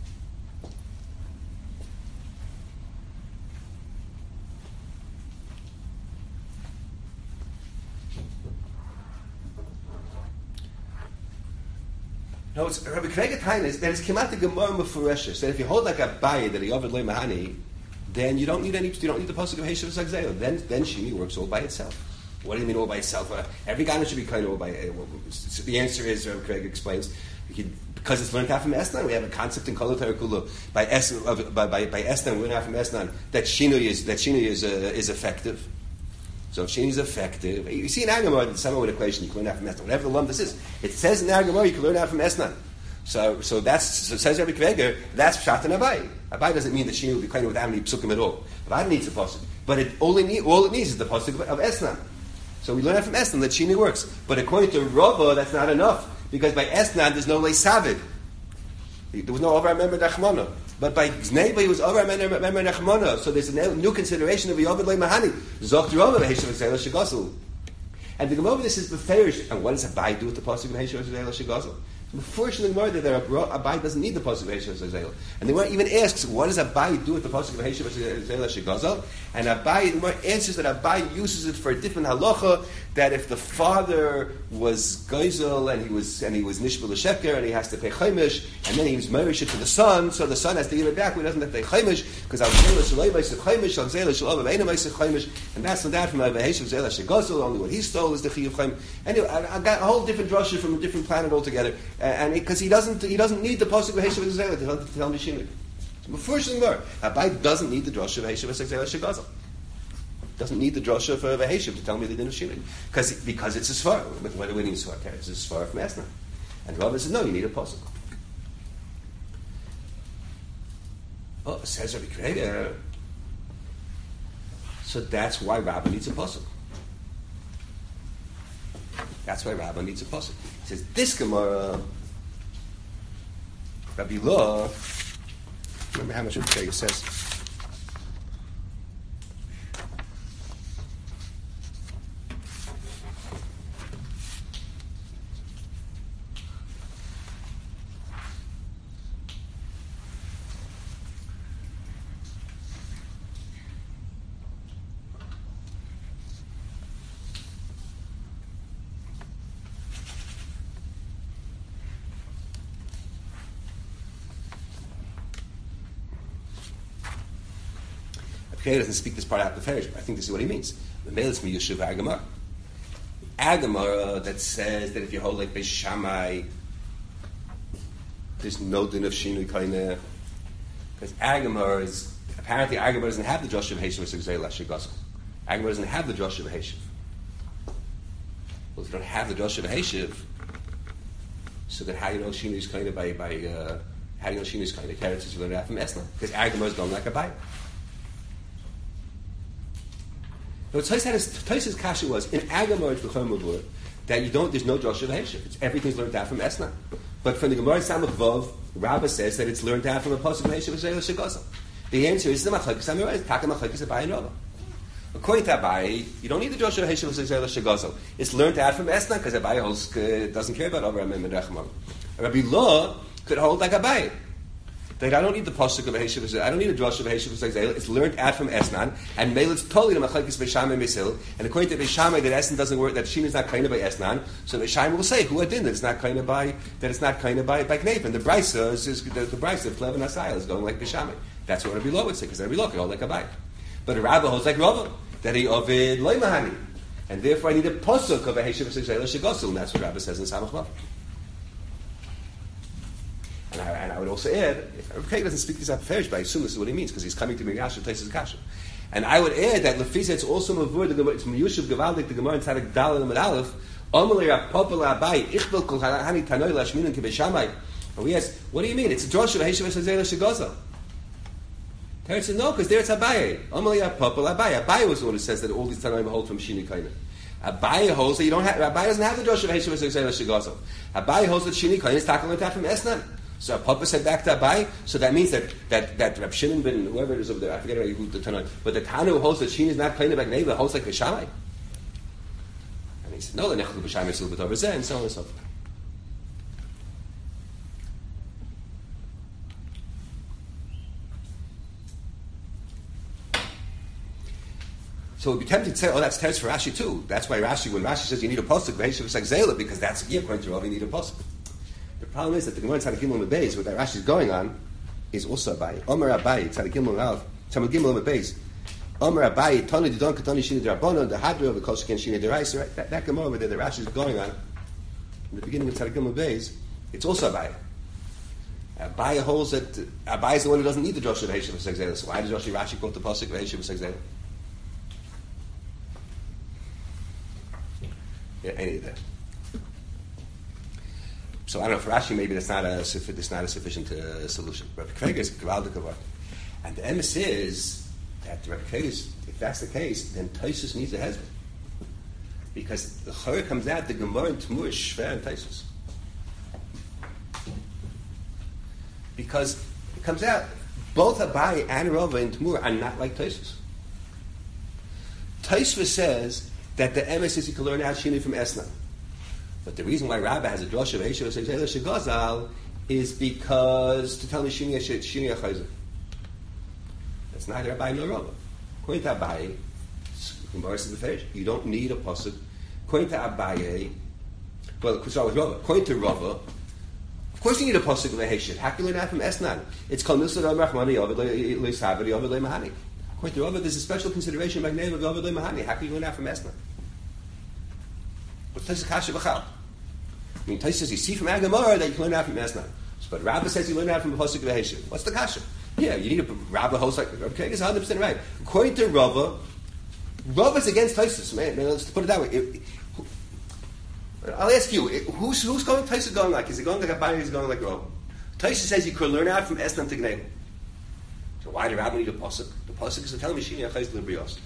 No, it's Rabbi Krieger Tainus that it's Kemat the Gemara Mefureshes that if you hold like a Bayi that a Yovad Lo Mahani, then you don't need the pasuk of Heshav Zayla. Then Shini works all by itself. What do you mean all by itself? Every guy should be kind of all by. The answer is, Craig explains, because it's learned out from Esnan. We have a concept in Kol Terakula by Esnan. We learn out from Esnan that Shinu is effective. So if Shinu is effective, you see in Agamar the same equation you can learn out from Esnan. Whatever the lump this is, it says in Agamar you can learn out from Esnan. So says Rabbi Kreger, that's Pshat and Abai. Abai doesn't mean that Shinu will be kind of without any psukim at all. Abai needs a pasuk, but all it needs is the pasuk of Esnan. So we learn out from Esnan that Shini works. But according to Rava, that's not enough. Because by Esnan, there's no Leisavid. There was no Ovar Member Nachmana. But by Gneva, he was Ovar Member Nachmana. So there's a new consideration of Yovad Lo Mahani. Zocht Rava, Heshav Zayla Shagasul. And the Gemara this is Beferish. And what does Abai do with the pasuk of Heshav Zayla Shagasul? Before the Gemara that Abai doesn't need the pasuk of Heshav Zayla. And the Gemara even asks, what does Abai do with the pasuk of Heshav Zayla Shagazal? And Abai, the Gemara answers that Abai uses it for a different halacha. That if the father was Geisel and he was Nishbel Sheker and he has to pay Chaimish, and then he was married to the son, so the son has to give it back. He doesn't have to pay Chaimish because and that's not that from Heshav Zayla Shagazal. Only what he stole is the Chiyuv Chaim. Anyway, I got a whole different drasha from a different planet altogether. And because he doesn't need the pasuk of Heshav Zayla to tell me Shinu. Before Shimgar, Abai doesn't need the drasha of Heshav Zayla Shagazal. Doesn't need the drasha of Heshav to tell me the din of Shinu. Because it's a svar. What do we need a svar? It's a svar from Esna. And Rabbi says, no, you need a pasuk. Oh, says Rabbi Kreger. So that's why Rabbi needs a pasuk. That's why Rabbi needs a pasuk. He says, this Gemara, Rabbi Lo, remember how much Rabbi Kreger says? He doesn't speak this part out of the Farish, but I think this is what he means. The male is Miyushuv Agamar. Agamar that says that if you hold like Beis Shammai, there's no din of Shinui Kaineh. Because Agamar is, apparently Agamar doesn't have the Josh of Heshav Zayla Shagazal. Agamar doesn't have the Josh of Heshav. Well, if you don't have the Josh of Heshav, so then how do you know Shinui Kaineh how do you know Shinui Kaineh? Characters you learn out from Esna. Because Agamar is going like a Bayit. So Taisa's kasha was in Agamar it's l'chol mavur that there's no drasha of Heshav. Everything's learned out from Esna. But from the Gemara Samach Vav, Rabbah says that it's learned out from a pasuk of Heshav Zayla Shagazal. The answer is the machlekes Amirais. Taka machlekes Abai and Rava. According to Abai, you don't need the drasha of Heshav Zayla Shagazal. It's learned out from Esna because Abai doesn't care about Avraham and Rechman. Rabbi Lo could hold like Abai. that I don't need the pasuk of Heshiv. I don't need a drush of Heshiv. It's learned out from Esnan, and Meil it's totally the machlekes Beishamai and Beisil. And according to Beishamai, that Esnan doesn't work. That Shin is not kind of by Esnan. So Beishamai will say who adin that it's not kind of by Kneip. And the Brisa is the Brisa of Plevan Asayel is going like Beishamai. That's what Rabbi Lo would say because Rabbi Lo could hold like a bite. But a Rabbi holds like Rava that he ovid loy mahani, and therefore I need a pasuk of a Heshiv Shegzela Shegosul, and that's what Rabbi says in Samach Vav. And I would also add, if Rabbi doesn't speak this out Ferish, but I assume this is what he means, because he's coming to Mirash and places Kasha. And I would add that Lefisa, it's also Mavur, it's Miyushav Gavaldik, the Gemara in Tzadik Dalal and Aleph, Omer Rapopel Abai, Ichbel Kol Hani Tanoi Lashminin Kibeshamai. And we ask, what do you mean? It's a drosha of Heshiv Shegzela Shegozel. Teretz said, no, because there it's Abaye. Omer Rapopel Abai. Abaye was the one who says that all these Tanoim hold from Shini Kaina. Abaye holds that you don't have, Abaye doesn't have the drosha of Heshiv Shegzela Shegozel. Abaye holds that Shini Kaina is tackling attack from Esnan. So Papa said back to Abai, so that means that Reb Shimon ben whoever it is over there, I forget who the Tanakh, but the Tanu who holds that Shin is not playing about Neva, holds like Bishamai. And he said, no, the Nechel Bishamai is a little bit over there, and so on and so forth. So we'd be tempted to say, oh, that's teretz for Rashi too. That's why Rashi, when Rashi says you need a posuk, V'heshiv like Zela, because that's a according to Rav, you need a posuk. The problem is that the Gemara in Tzadik Gimel Beis, what that Rashi is going on, is also Abai. Omer Abai, Tzadik Gimel Rav, Tzadik Gimel Beis. Omer Abai, Tani Didon Katani Shini D'Rabbanon, the Hadra of the Kol Sheken Shini D'Raisa. Right? That Gemara over there, the Rashi is going on in the beginning of Tzadik Gimel Beis. It's also Abai. Abai holds that Abai is the one who doesn't need the Josh of Heshiv Shegzela. So why does Rashi quote the pasuk of Heshiv Shegzela? Yeah, any of that. So I don't know, for Rashi maybe that's not a sufficient solution. Rabbi Krega is Gavaldik Kavar. And the emes is that Rabbi Krega, if that's the case, then Taisus needs a husband. Because the Chorah comes out, the Gemara and Tamur is Shver and Taisus. Because it comes out, both Abai and Rava and Tamur are not like Taisus. Taisus says that the emes is you can learn out Shini from Esna. But the reason why Rabbi has a drosha of Heshiv Shegazal is because to tell me Shini Achayzer. That's neither Abai nor Rava. According to Abai, you don't need a pasuk. According to Abai, well, start with Rava. According to Rava, of course you need a pasuk of a Heshiv. How can you learn that from Esnan? It's called Nusad Rachmani Yovid Leisavadi Yovid Leimahani. According to Rava, there's a special consideration by name of Yovid Leimahani. How can you learn that from Esnan? What's Taisus Kasha B'chal? I mean, Taisus says you see from Agamara that you can learn out from Esnan. But Rabbi says you learn out from the Pasuk of Heshiv. What's the Kasha? Yeah, you need a Rabbi host like Rabbi Krega is 100% right. According to Rava is against Taisus. Man, let's put it that way. I'll ask you, who's going Taisus going like? Is he going like Abai or is he going like Rava? Taisus says you could learn out from Esnan to Gneva. So why do Rabbi need a Pasuk? The Pasuk is to tell me Shini Achayz L'Brios.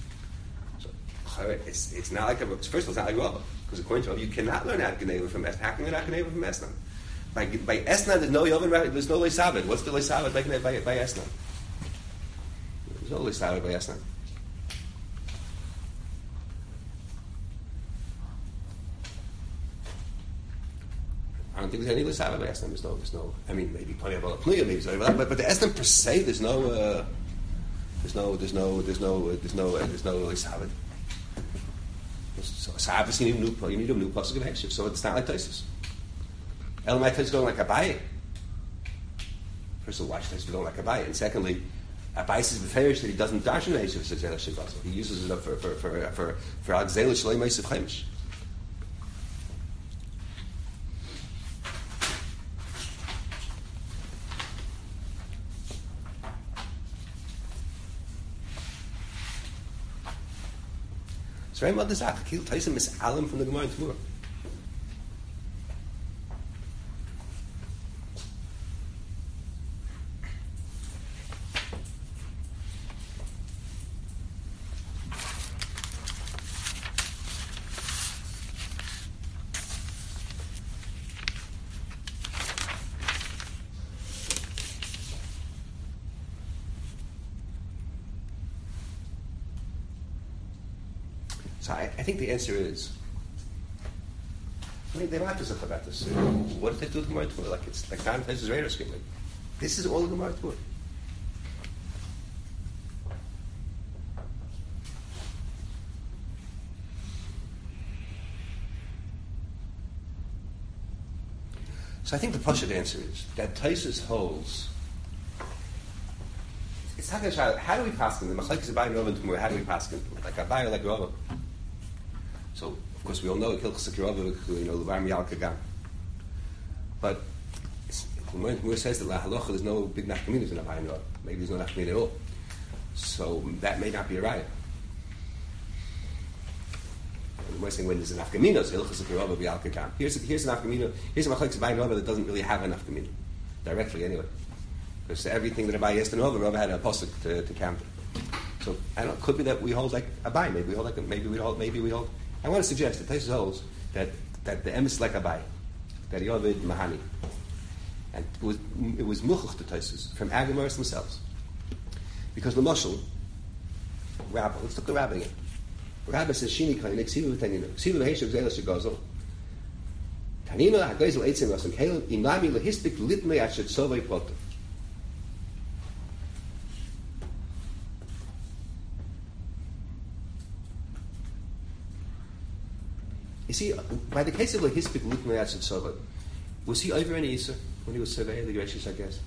It's not like first of all, it's not like Rava, because according to Rava, you cannot learn out Geneva from Esnan. How can you learn out Geneva from Esnan? By Esnan, there's no Yovan, there's no Leisavad. What's the Leisavad by Esnan? There's no Leisavad by Esnan. I don't think there's any Leisavad by Esnan. There's no. I mean, maybe plenty of Alapnuya, maybe so, but the Esnan per se, there's no Leisavad. So obviously you need a new pasuk of Heshiv. So it's not like Taisus. Elamai Taisus going like Abai. First of all, why should Taisus going like Abai? And secondly, Abai says beferish that he doesn't darshan Heshiv Shegzela Shegozel. He uses it up for Agzela Shalei Meisiv Chemish. So right about this Akil Taisim is Alam from the Gemara and Tamur. So I think the answer is, I mean, they might have to about this. What did they do with the Gemara? Like it's like Don Taisus radar screen. This is all the Gemara taught. So I think the Pashut answer is that Taisus holds. It's not going to how do we pass them? The Machlekes Abai and Rava and Tumur. How do we pass them? Like Abai or like Rava? So of course we all know Hilchos Rava, Levar Miyal Kagam. But Tumur says that La Halacha there's no big nafkaminas in Abai and Rava. Maybe there's no nafkamin at all. So that may not be a raya. We're saying when there's an nafkamina, so Hilchos Rava Miyal Kagam. Here's an nafkamina. Here's a Machlekes Abai and Rava that doesn't really have a nafkamina directly anyway. Because everything that Abai asked in Rava had a pasuk to counter. So I don't know. Could be that we hold like Abai. Maybe we hold. I want to suggest that Taisus holds that the emes like Abai, that he Yovid Mahani, and it was muchach to Taisus from Agamoris themselves, because the Mashal Rabbi. Let's look at Rabbi again. Rabbi says Shini Kainik Sivu Tanina Sivu Heishav Zela Shagazel Tanina Hagazel Eitzim Rasim Kalim Imami Lehistik Litmei Ashet Sovei Potter. You see, by the case of Lehispik Lutmayat Sova, was he over any Isser when he was surveyor, the gracious, I guess?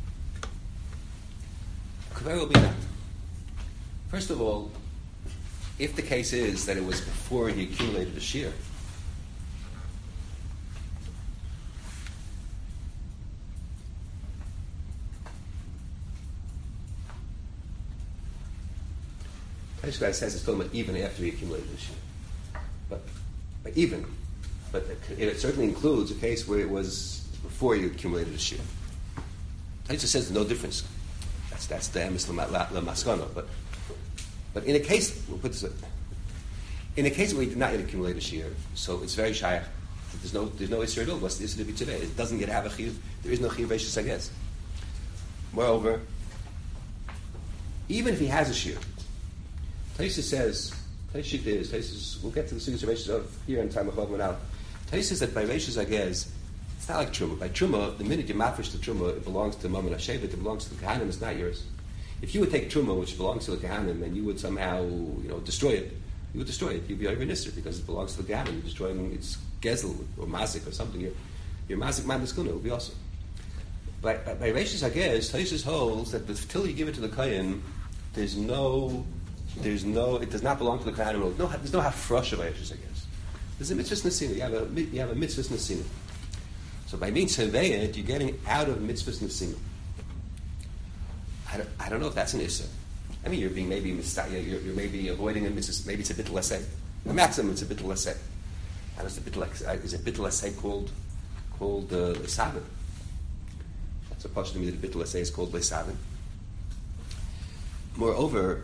Could very well be that. First of all, if the case is that it was before he accumulated the shear, Taisus says it's talking about even after he accumulated the shear. But it certainly includes a case where it was before you accumulated a shear. Taisus says there's no difference. That's the emes lemaskana. But in a case, we'll put this way, in a case where he did not yet accumulate a shear, so it's very shaykh. There's no issur at all. What's the issur to be today? It doesn't yet have a chiyuv. There is no chiyuv v'eshus, I guess. Moreover, even if he has a shear, Taisus says. Taisus, we'll get to the situations of here in time of Chalav Manal. Taisus says that by Reishus Agez, it's not like Truma. By Truma, the minute you mafresh the Truma, it belongs to Mammon Hashevet, it belongs to the Kahanim, it's not yours. If you would take Truma, which belongs to the Kahanim, and you would somehow, destroy it, you would destroy it. You'd be over Nisr because it belongs to the Kahanim. You're destroying its Gezel or Mazik or something. Your Mazik Mandaskuna would be awesome. By Reishus Agez, Taisus holds that until you give it to the Kayan, it does not belong to the Kohanim. There's no hafrosh of Reishus, I guess. There's a mitzvah nesina. You have a mitzvah nesina. So by being surveyed, you're getting out of mitzvah nesina. I don't know if that's an issur. I mean, you're being maybe you're maybe avoiding a mitzvah. Maybe it's a bit lesser. The maximum, it's a bit lesser. And is a bit lesser called lesavin? That's a part to me that a bit lesser is called lesavin. Moreover,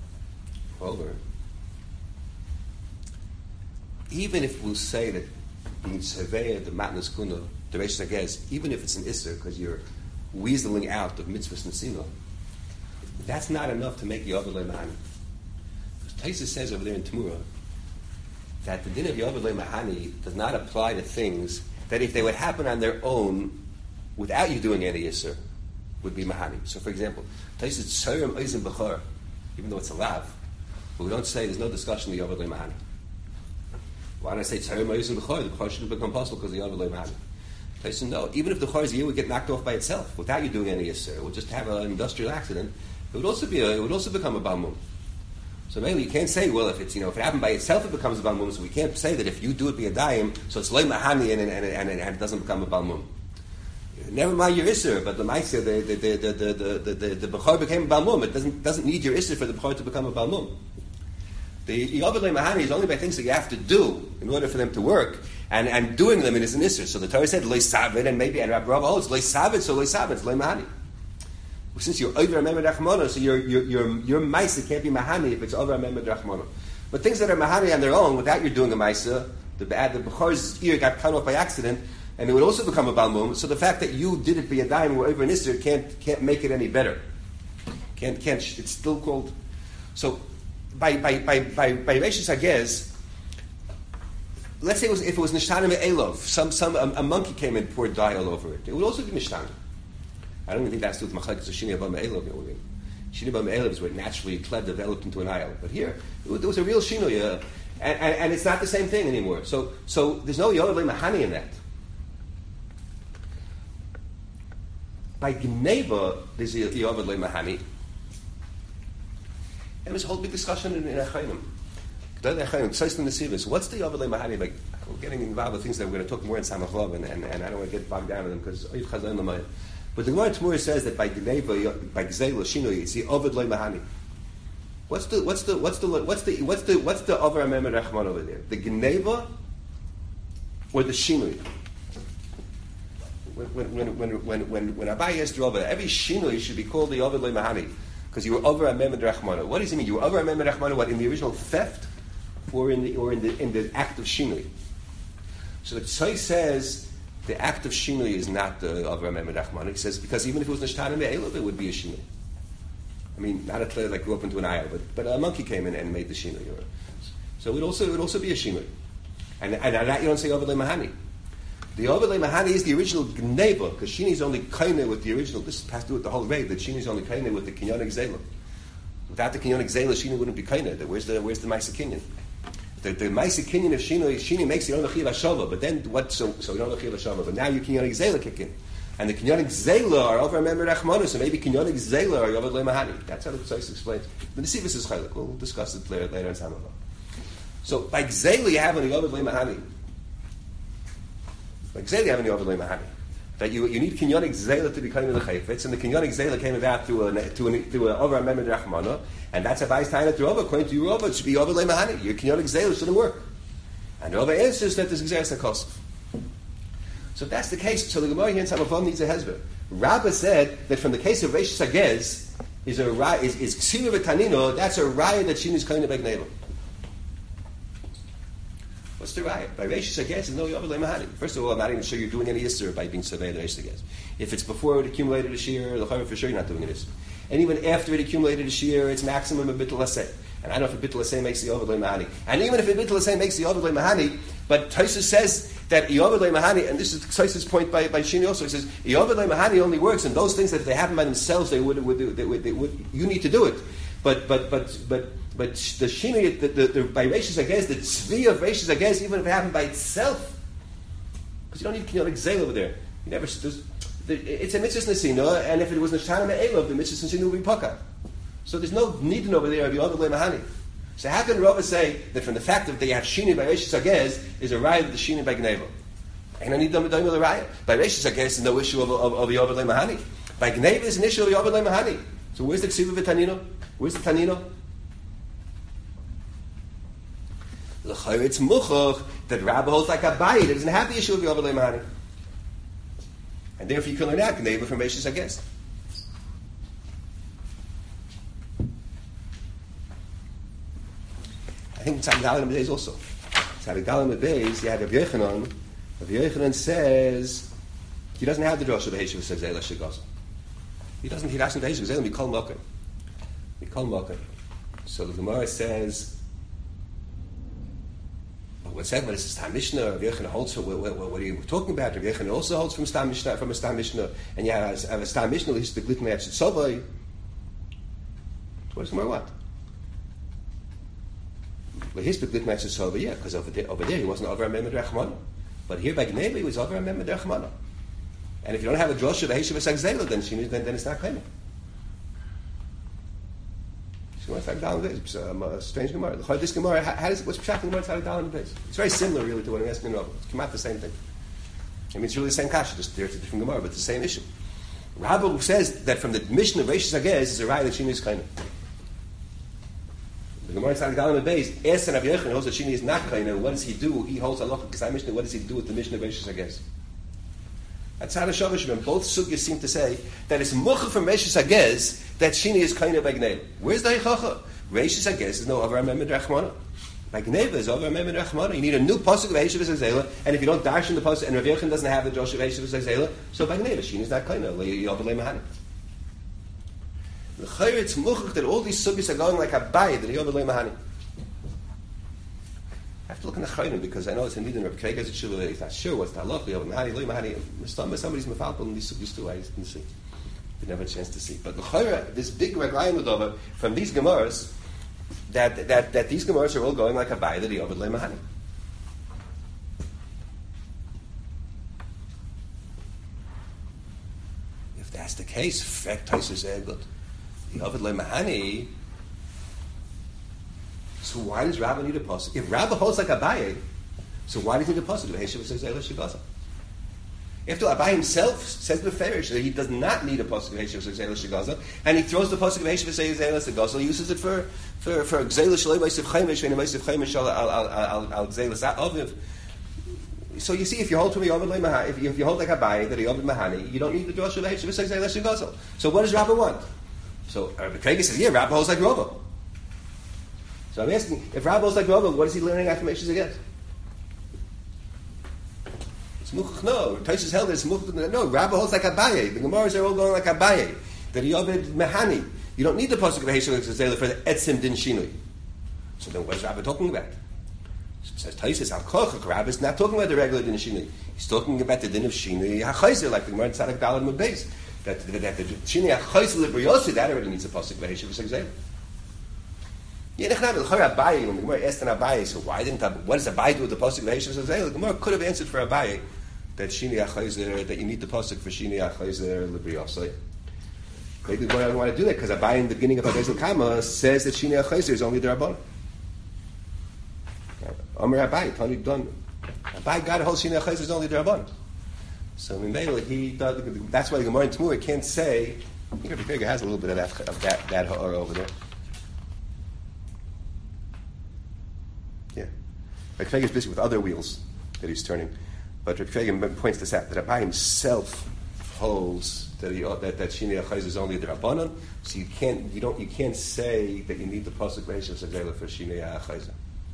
even if we'll say that being surveyed the matnas kuna, the Reishus Agez, even if it's an issur because you're weaseling out of mitzvahs nesina, that's not enough to make Yovel Mahani. Taisus says over there in Tamura that the din of Yovel Mahani does not apply to things that if they would happen on their own without you doing any issur would be Mahani. So for example, Taisus Tzorim Oizim B'chor, even though it's a lav, but we don't say there's no discussion of the Yovel Mahani. Why don't I say Tzorim Oizim B'chor? The B'chor shouldn't become possible because of the Yovel Mahani. Taisus no. Even if the B'chor's year would get knocked off by itself without you doing any issur, it would just have an industrial accident, it would also become a balmum. So maybe you can't say, well, if it happened by itself, it becomes a balmum. So we can't say that if you do it by a daim, so it's loy mahani and it doesn't become a balmum. Never mind your issur, but the ma'aser, the b'chor became a balmum. It doesn't need your issur for the b'chor to become a balmum. The yovel mahani is only by things that you have to do in order for them to work, and doing them is an issur. So the Torah said loy savid, and Rabbi Rava holds loy savid, so loy savid, it's loy mahani. Since you're over a member drachmona, so your ma'aser can't be mahani if it's over a member drachmona. But things that are mahani on their own, without you doing a ma'aser, the b'chor's ear got cut off by accident, and it would also become a balmum. So the fact that you did it by a dime or over an isser can't make it any better. Can't. It's still called. So by Reishus Agez, let's say if it was nishtanim elov, a monkey came and poured dye all over it, it would also be nishtanim. I don't even think that's to do with Machlekes Shini Abba Me'elav. Shini Abba Me'elav is where it naturally developed into an aisle. But here, there was a real Shinui, and it's not the same thing anymore. So there's no Yovad Mahani in that. By Gneva, there's a Yovad Mahani. And there's a whole big discussion in Achayim. What's the Yovad Mahani? Like, we're getting involved with things that we're going to talk more in Samach Vav, and I don't want to get bogged down in them because but the Gemara Tamura says that by Gneva, by Gzeila Shinui, it's the Yovad Mahani. What's the Over Amem Rachman over there? The Gneva or the Shinui? When Abai asked Rava, every Shinui should be called the Yovad Mahani because you were over Amem Rachman. What does he mean? You were over Amem Rachman? What, in the original theft or in the act of Shinui? So the Tzai says the act of Shinui is not the over Amem Rachman. He says because even if it was Nishtan Me'elav, it would be a Shinui. I mean, not a player that grew up into an aisle, but a monkey came in and made the shinui. So it would also be a shinui. And that you don't say Yovad Mahani. The Yovad Mahani is the original gneva, because Shini is only kaineh with the original. This has to do with the whole rave, that Shini is only kaineh with the Kinyonik Zela. Without the Kinyonik Zela, Shini wouldn't be kaineh. Where's the Maisa Kinyon? The Maisa Kinyon of Shini makes the Yonah Chiv HaShava, but then what? So Yonah Chiv HaShava, but now your Kinyonik Zela kick in. And the Kinyonik Zela are over Amem Rachmanu, so maybe Kinyonik Zela are Yovad Mahani. That's how the Tzais explains. The Nesivus is Chaylik. We'll discuss it later in Samach. So by Zela you have an Yovad Mahani. By Zela you have an Yovad Mahani. That you need Kinyonik Zela to be kind of the Chayfetz, and the Kinyonik Zela came about through an over Amem Rachmanu, and that's a Bais Taina to Rava. According to Rava, it should be Yovad Mahani. Your Kinyonik Zela shouldn't work. And Rava answers that there's Xeris HaKosov. So if that's the case, so the Gemara here in Samachon needs a hezbollah. Rabbah said that from the case of Reish Sagez is Ksira V'Tanino, that's a raya that Shini is kind of Begneva. What's the raya? By Reish Sagez, there's no Yovad Mahani. First of all, I'm not even sure you're doing any Yisr by being surveyed Reish Sagez. If it's before it accumulated a shear, the Chayyim for sure you're not doing an Yisr. And even after it accumulated a shear, it's maximum a Bittul Aseh. And I don't know if a Bittul Aseh makes the Yovad Mahani. And even if a Bittul Aseh makes the Yovad Mahani, but Tosfos says that Yovad Mahani, and this is Tosfos' point by Shini also, he says Yovad Mahani only works in those things that if they happen by themselves, they would you need to do it. But the Shini, by Reish Sagez, the tzvi of Reish Sagez, even if it happened by itself, because you don't need Kinyonik Zela over there. You never. It's a mitzvah nesina, and if it was Nishtan Me'elav, the mitzvah nesina would be paka. So there's no need over there of Yovad Mahani. So how can Rava say that from the fact that they have Shini by Reish Sagez is a raya of the Shini by Gneva? And I need them to do the raya. By Reish Sagez is no issue of Yovad Mahani. By Gneva is an issue of Yovad Mahani. So where's the Ksiva V'Tanino? Where's the Tanino? L'chayr it's muchach that Rabbi holds like a bayit. It doesn't have the issue of Yovad Mahani. And therefore you can learn out Gneva from Reish Sagez. I think it's Tzaddik Beis also. Tzaddik Beis, you have Rav Yochanan. Rav Yochanan says he doesn't have the drasha of Heshiv Sagzela Shegazah. He doesn't have the Heshiv Sagzela Mikol Moken. Mikol Moken. So the Gemara says, what's that? What is this Stam Mishnah? Rav Yochanan holds. What are you talking about? Rav Yochanan also holds from a Stam Mishnah, and you have a Stam Mishnah. He's the Glitmei Atzitzobai. What does the Gemara want? Well, his B'Glit matches over, yeah, because over there he wasn't over Amem Rachmana. But here by Gneva he was over Amem Rachmana. And if you don't have a drosha of Heshiv Sagzela, then it's not claiming. So what's that down it's a strange Gemara. This Gemara, what's Pshat in the Gemara down in the base? It's very similar really to what I'm asking Rabbi. It's come out the same thing. I mean, it's really the same kasha, just there's a different Gemara, but it's the same issue. Rabbi says that from the mission of Reish Sagez is a raya that Shini is kind of. The Gemara Tzaddik Dalam Beis asks Rav Yochanan holds that Shini is not kaina. What does he do? He holds halacha Kesai Mishnah. What does he do with the Mishnah of Reish Sagez? At Tzad HaShavashim, both sugyas seem to say that it's mucha from Reish Sagez that Shini is kaina by Gneva. Where's the Heichacha? Reish Sagez is no over Amem Rachmana. By Gneva is over Amem Rachmana. You need a new pasuk of Heshiv Sagzela, and if you don't darshan the pasuk, and Rav Yochanan doesn't have the Josh of Heshiv Sagzela, so by Gneva Shini is not kaina. Yovel Mahani. The Chayr, it's muchach that all these sugyas are going like a bayit, that Yovel Mahani. I have to look in the Chayrim because I know it's in Nidin Reb Kreger Zitshuva. He's not sure what's the halach. Yovel Mahani, Loy Mahani. Somebody's mefalpel in these sugyas too. I didn't see. We never had a chance to see. But l'chayra, this big raglayim ladova from these gemaras, that these gemaras are all going like a bay that he ovid le mahani. If that's the case, fact Taisus good. The ovid le mahani. So why does Rabbi need a pasuk? If Rabbi holds like Abaye, so why do you need a pasuk? After Abaye himself says beferish that he does not need a pasuk of Heshev, and he throws the pasuk of Heshev, he uses it for Gzela Shalei Ma'asev Chaimish and Ma'asev Chaimish al Gzela Aviv. So you see, if you hold to me if you hold like Abaye that he Ovid Mahani, you don't need the drasha of Heshev. So what does Rabbi want? So Rabbi Krega says, yeah, Rabbi holds like Rava. So I'm asking, if Rabbi holds like Rava, what is he learning affirmations against? It's Muchach, no. Taisus held it's Muchach, no. Rabbi holds like Abaye. The Gemaras are all going like Abaye. That he Ovid Mahani. You don't need the pasuk of Heshev for the Etzim Din Shinui. So then what is Rabbi talking about? Says Taisus, Al-Kochach, Rabbi is not talking about the regular Din Shinui. He's talking about the Din of Shinui HaChayzer, like the Gemara in Tzadik Dalad Mudbeis. That the Shinui HaChayzer Libriosi, that already needs a pasuk of Heshev Zayla. Yeah, when the Gemara asked an Abaye, so why didn't what does Abaye do with the pasuk of Heshev Zayla? The Gemara could have answered for Abaye that Shinui HaChayzer, that you need the pasuk for Shinui HaChayzer Libriosi. Maybe the Gemara doesn't want to do that because Abaye in the beginning of Abaye's Kama says that Shinui HaChayzer is only the Rabban. Amar Abaye, Tani Don. Abaye got a whole Shinui HaChayzer is only the Rabban. So he does, that's why the Gemara in Tamura can't say. I think Rabbi Krega has a little bit of that ha'ara over there. Yeah, Rabbi Krega is busy with other wheels that he's turning, but Rabbi Krega points this out that Abaye himself holds that Shinui HaChayzer is only the Rabbanon. So you can't say that you need the pasuk of Heshev Zayla for Shinui HaChayzer.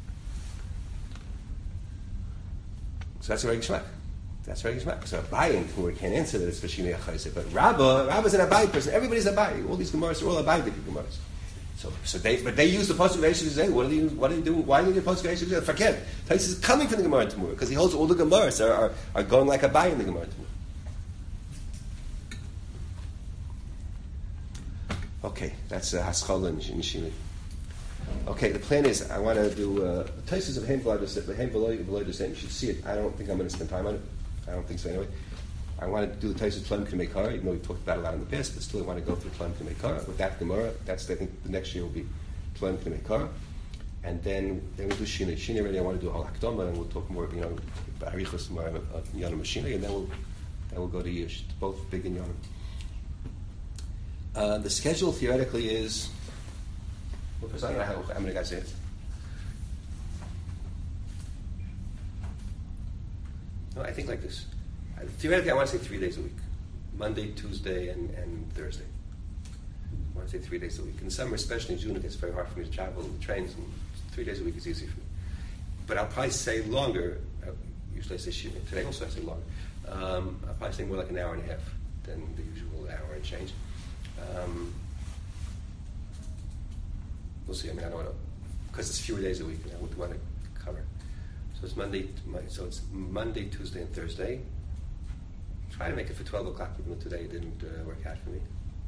So that's a very geschmack. That's very geschmack. So Abaye and Tamura can't answer that it's for Shinui HaChayzer, but Rabba's an Abaye person. Everybody's Abaye. All these Gemaras are all Abaye Gemaras. So they use the pasuk of Heshev Zayla. What are they doing? Why do they need the pasuk of Heshev Zayla? Forget. Taisus is coming from the Gemara in Tamura because he holds all the Gemaras are going like Abaye in the Gemara in Tamura. Okay, that's Haschala and Shinui. Okay, the plan is I want to do Taisus of Hein V'Loy the same. You should see it. I don't think I'm going to spend time on it. I don't think so anyway. I want to do the Taisus Tlem K'nei Kara, even though we've talked about it a lot in the past, but still I want to go through Tlem K'nei Kara. With that Gemara, I think the next year will be Tlem K'nei Kara. And then we'll do Shinui. Shinui already I want to do a whole Hakdama, and we'll talk more, Arichos more of Yonam Shinui, and then we'll go to Yish. Both big in Yonam. The schedule theoretically is, well, first I don't know how many guys say it. No, I think like this. Theoretically, I want to say 3 days a week. Monday, Tuesday, and Thursday. I want to say 3 days a week. In summer, especially in June, it gets very hard for me to travel with trains, and 3 days a week is easy for me. But I'll probably say longer. Usually I say Shiva. Today also I say longer. I'll probably say more like an hour and a half than the usual hour and change. We'll see. I don't know. Because it's fewer days a week, I would want to cover. So it's Monday, Tuesday, and Thursday. Try to make it for 12 o'clock, even though today it didn't work out for me.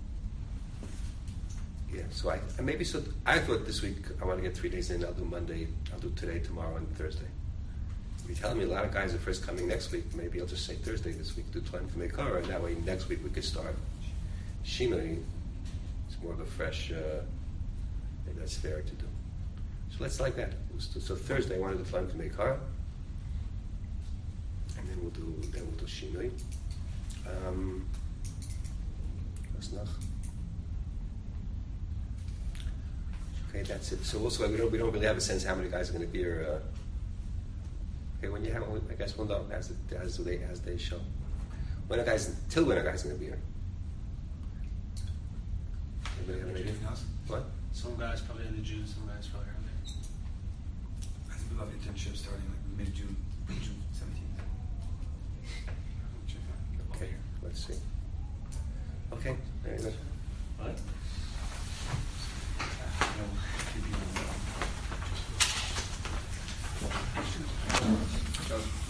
Yeah, so I thought this week I want to get 3 days in. I'll do Monday, I'll do today, tomorrow, and Thursday. You're telling me a lot of guys are first coming next week. Maybe I'll just say Thursday this week, do Tlem K'nei Kara, and that way next week we could start Shinui. It's more of a fresh, maybe that's fair to do. So let's like that. So Thursday I want to do Tlem K'nei Kara, and then we'll do Shinui. What's noch? Okay, that's it. So also we don't really have a sense how many guys are going to be here. Okay, when you have, I guess we'll know as they show. When are guys going to be here? Anybody have an idea? What? Some guys probably end of June, some guys probably early. I think we have internship starting like mid-June, June 17th. Okay, let's see. Okay, very good. What?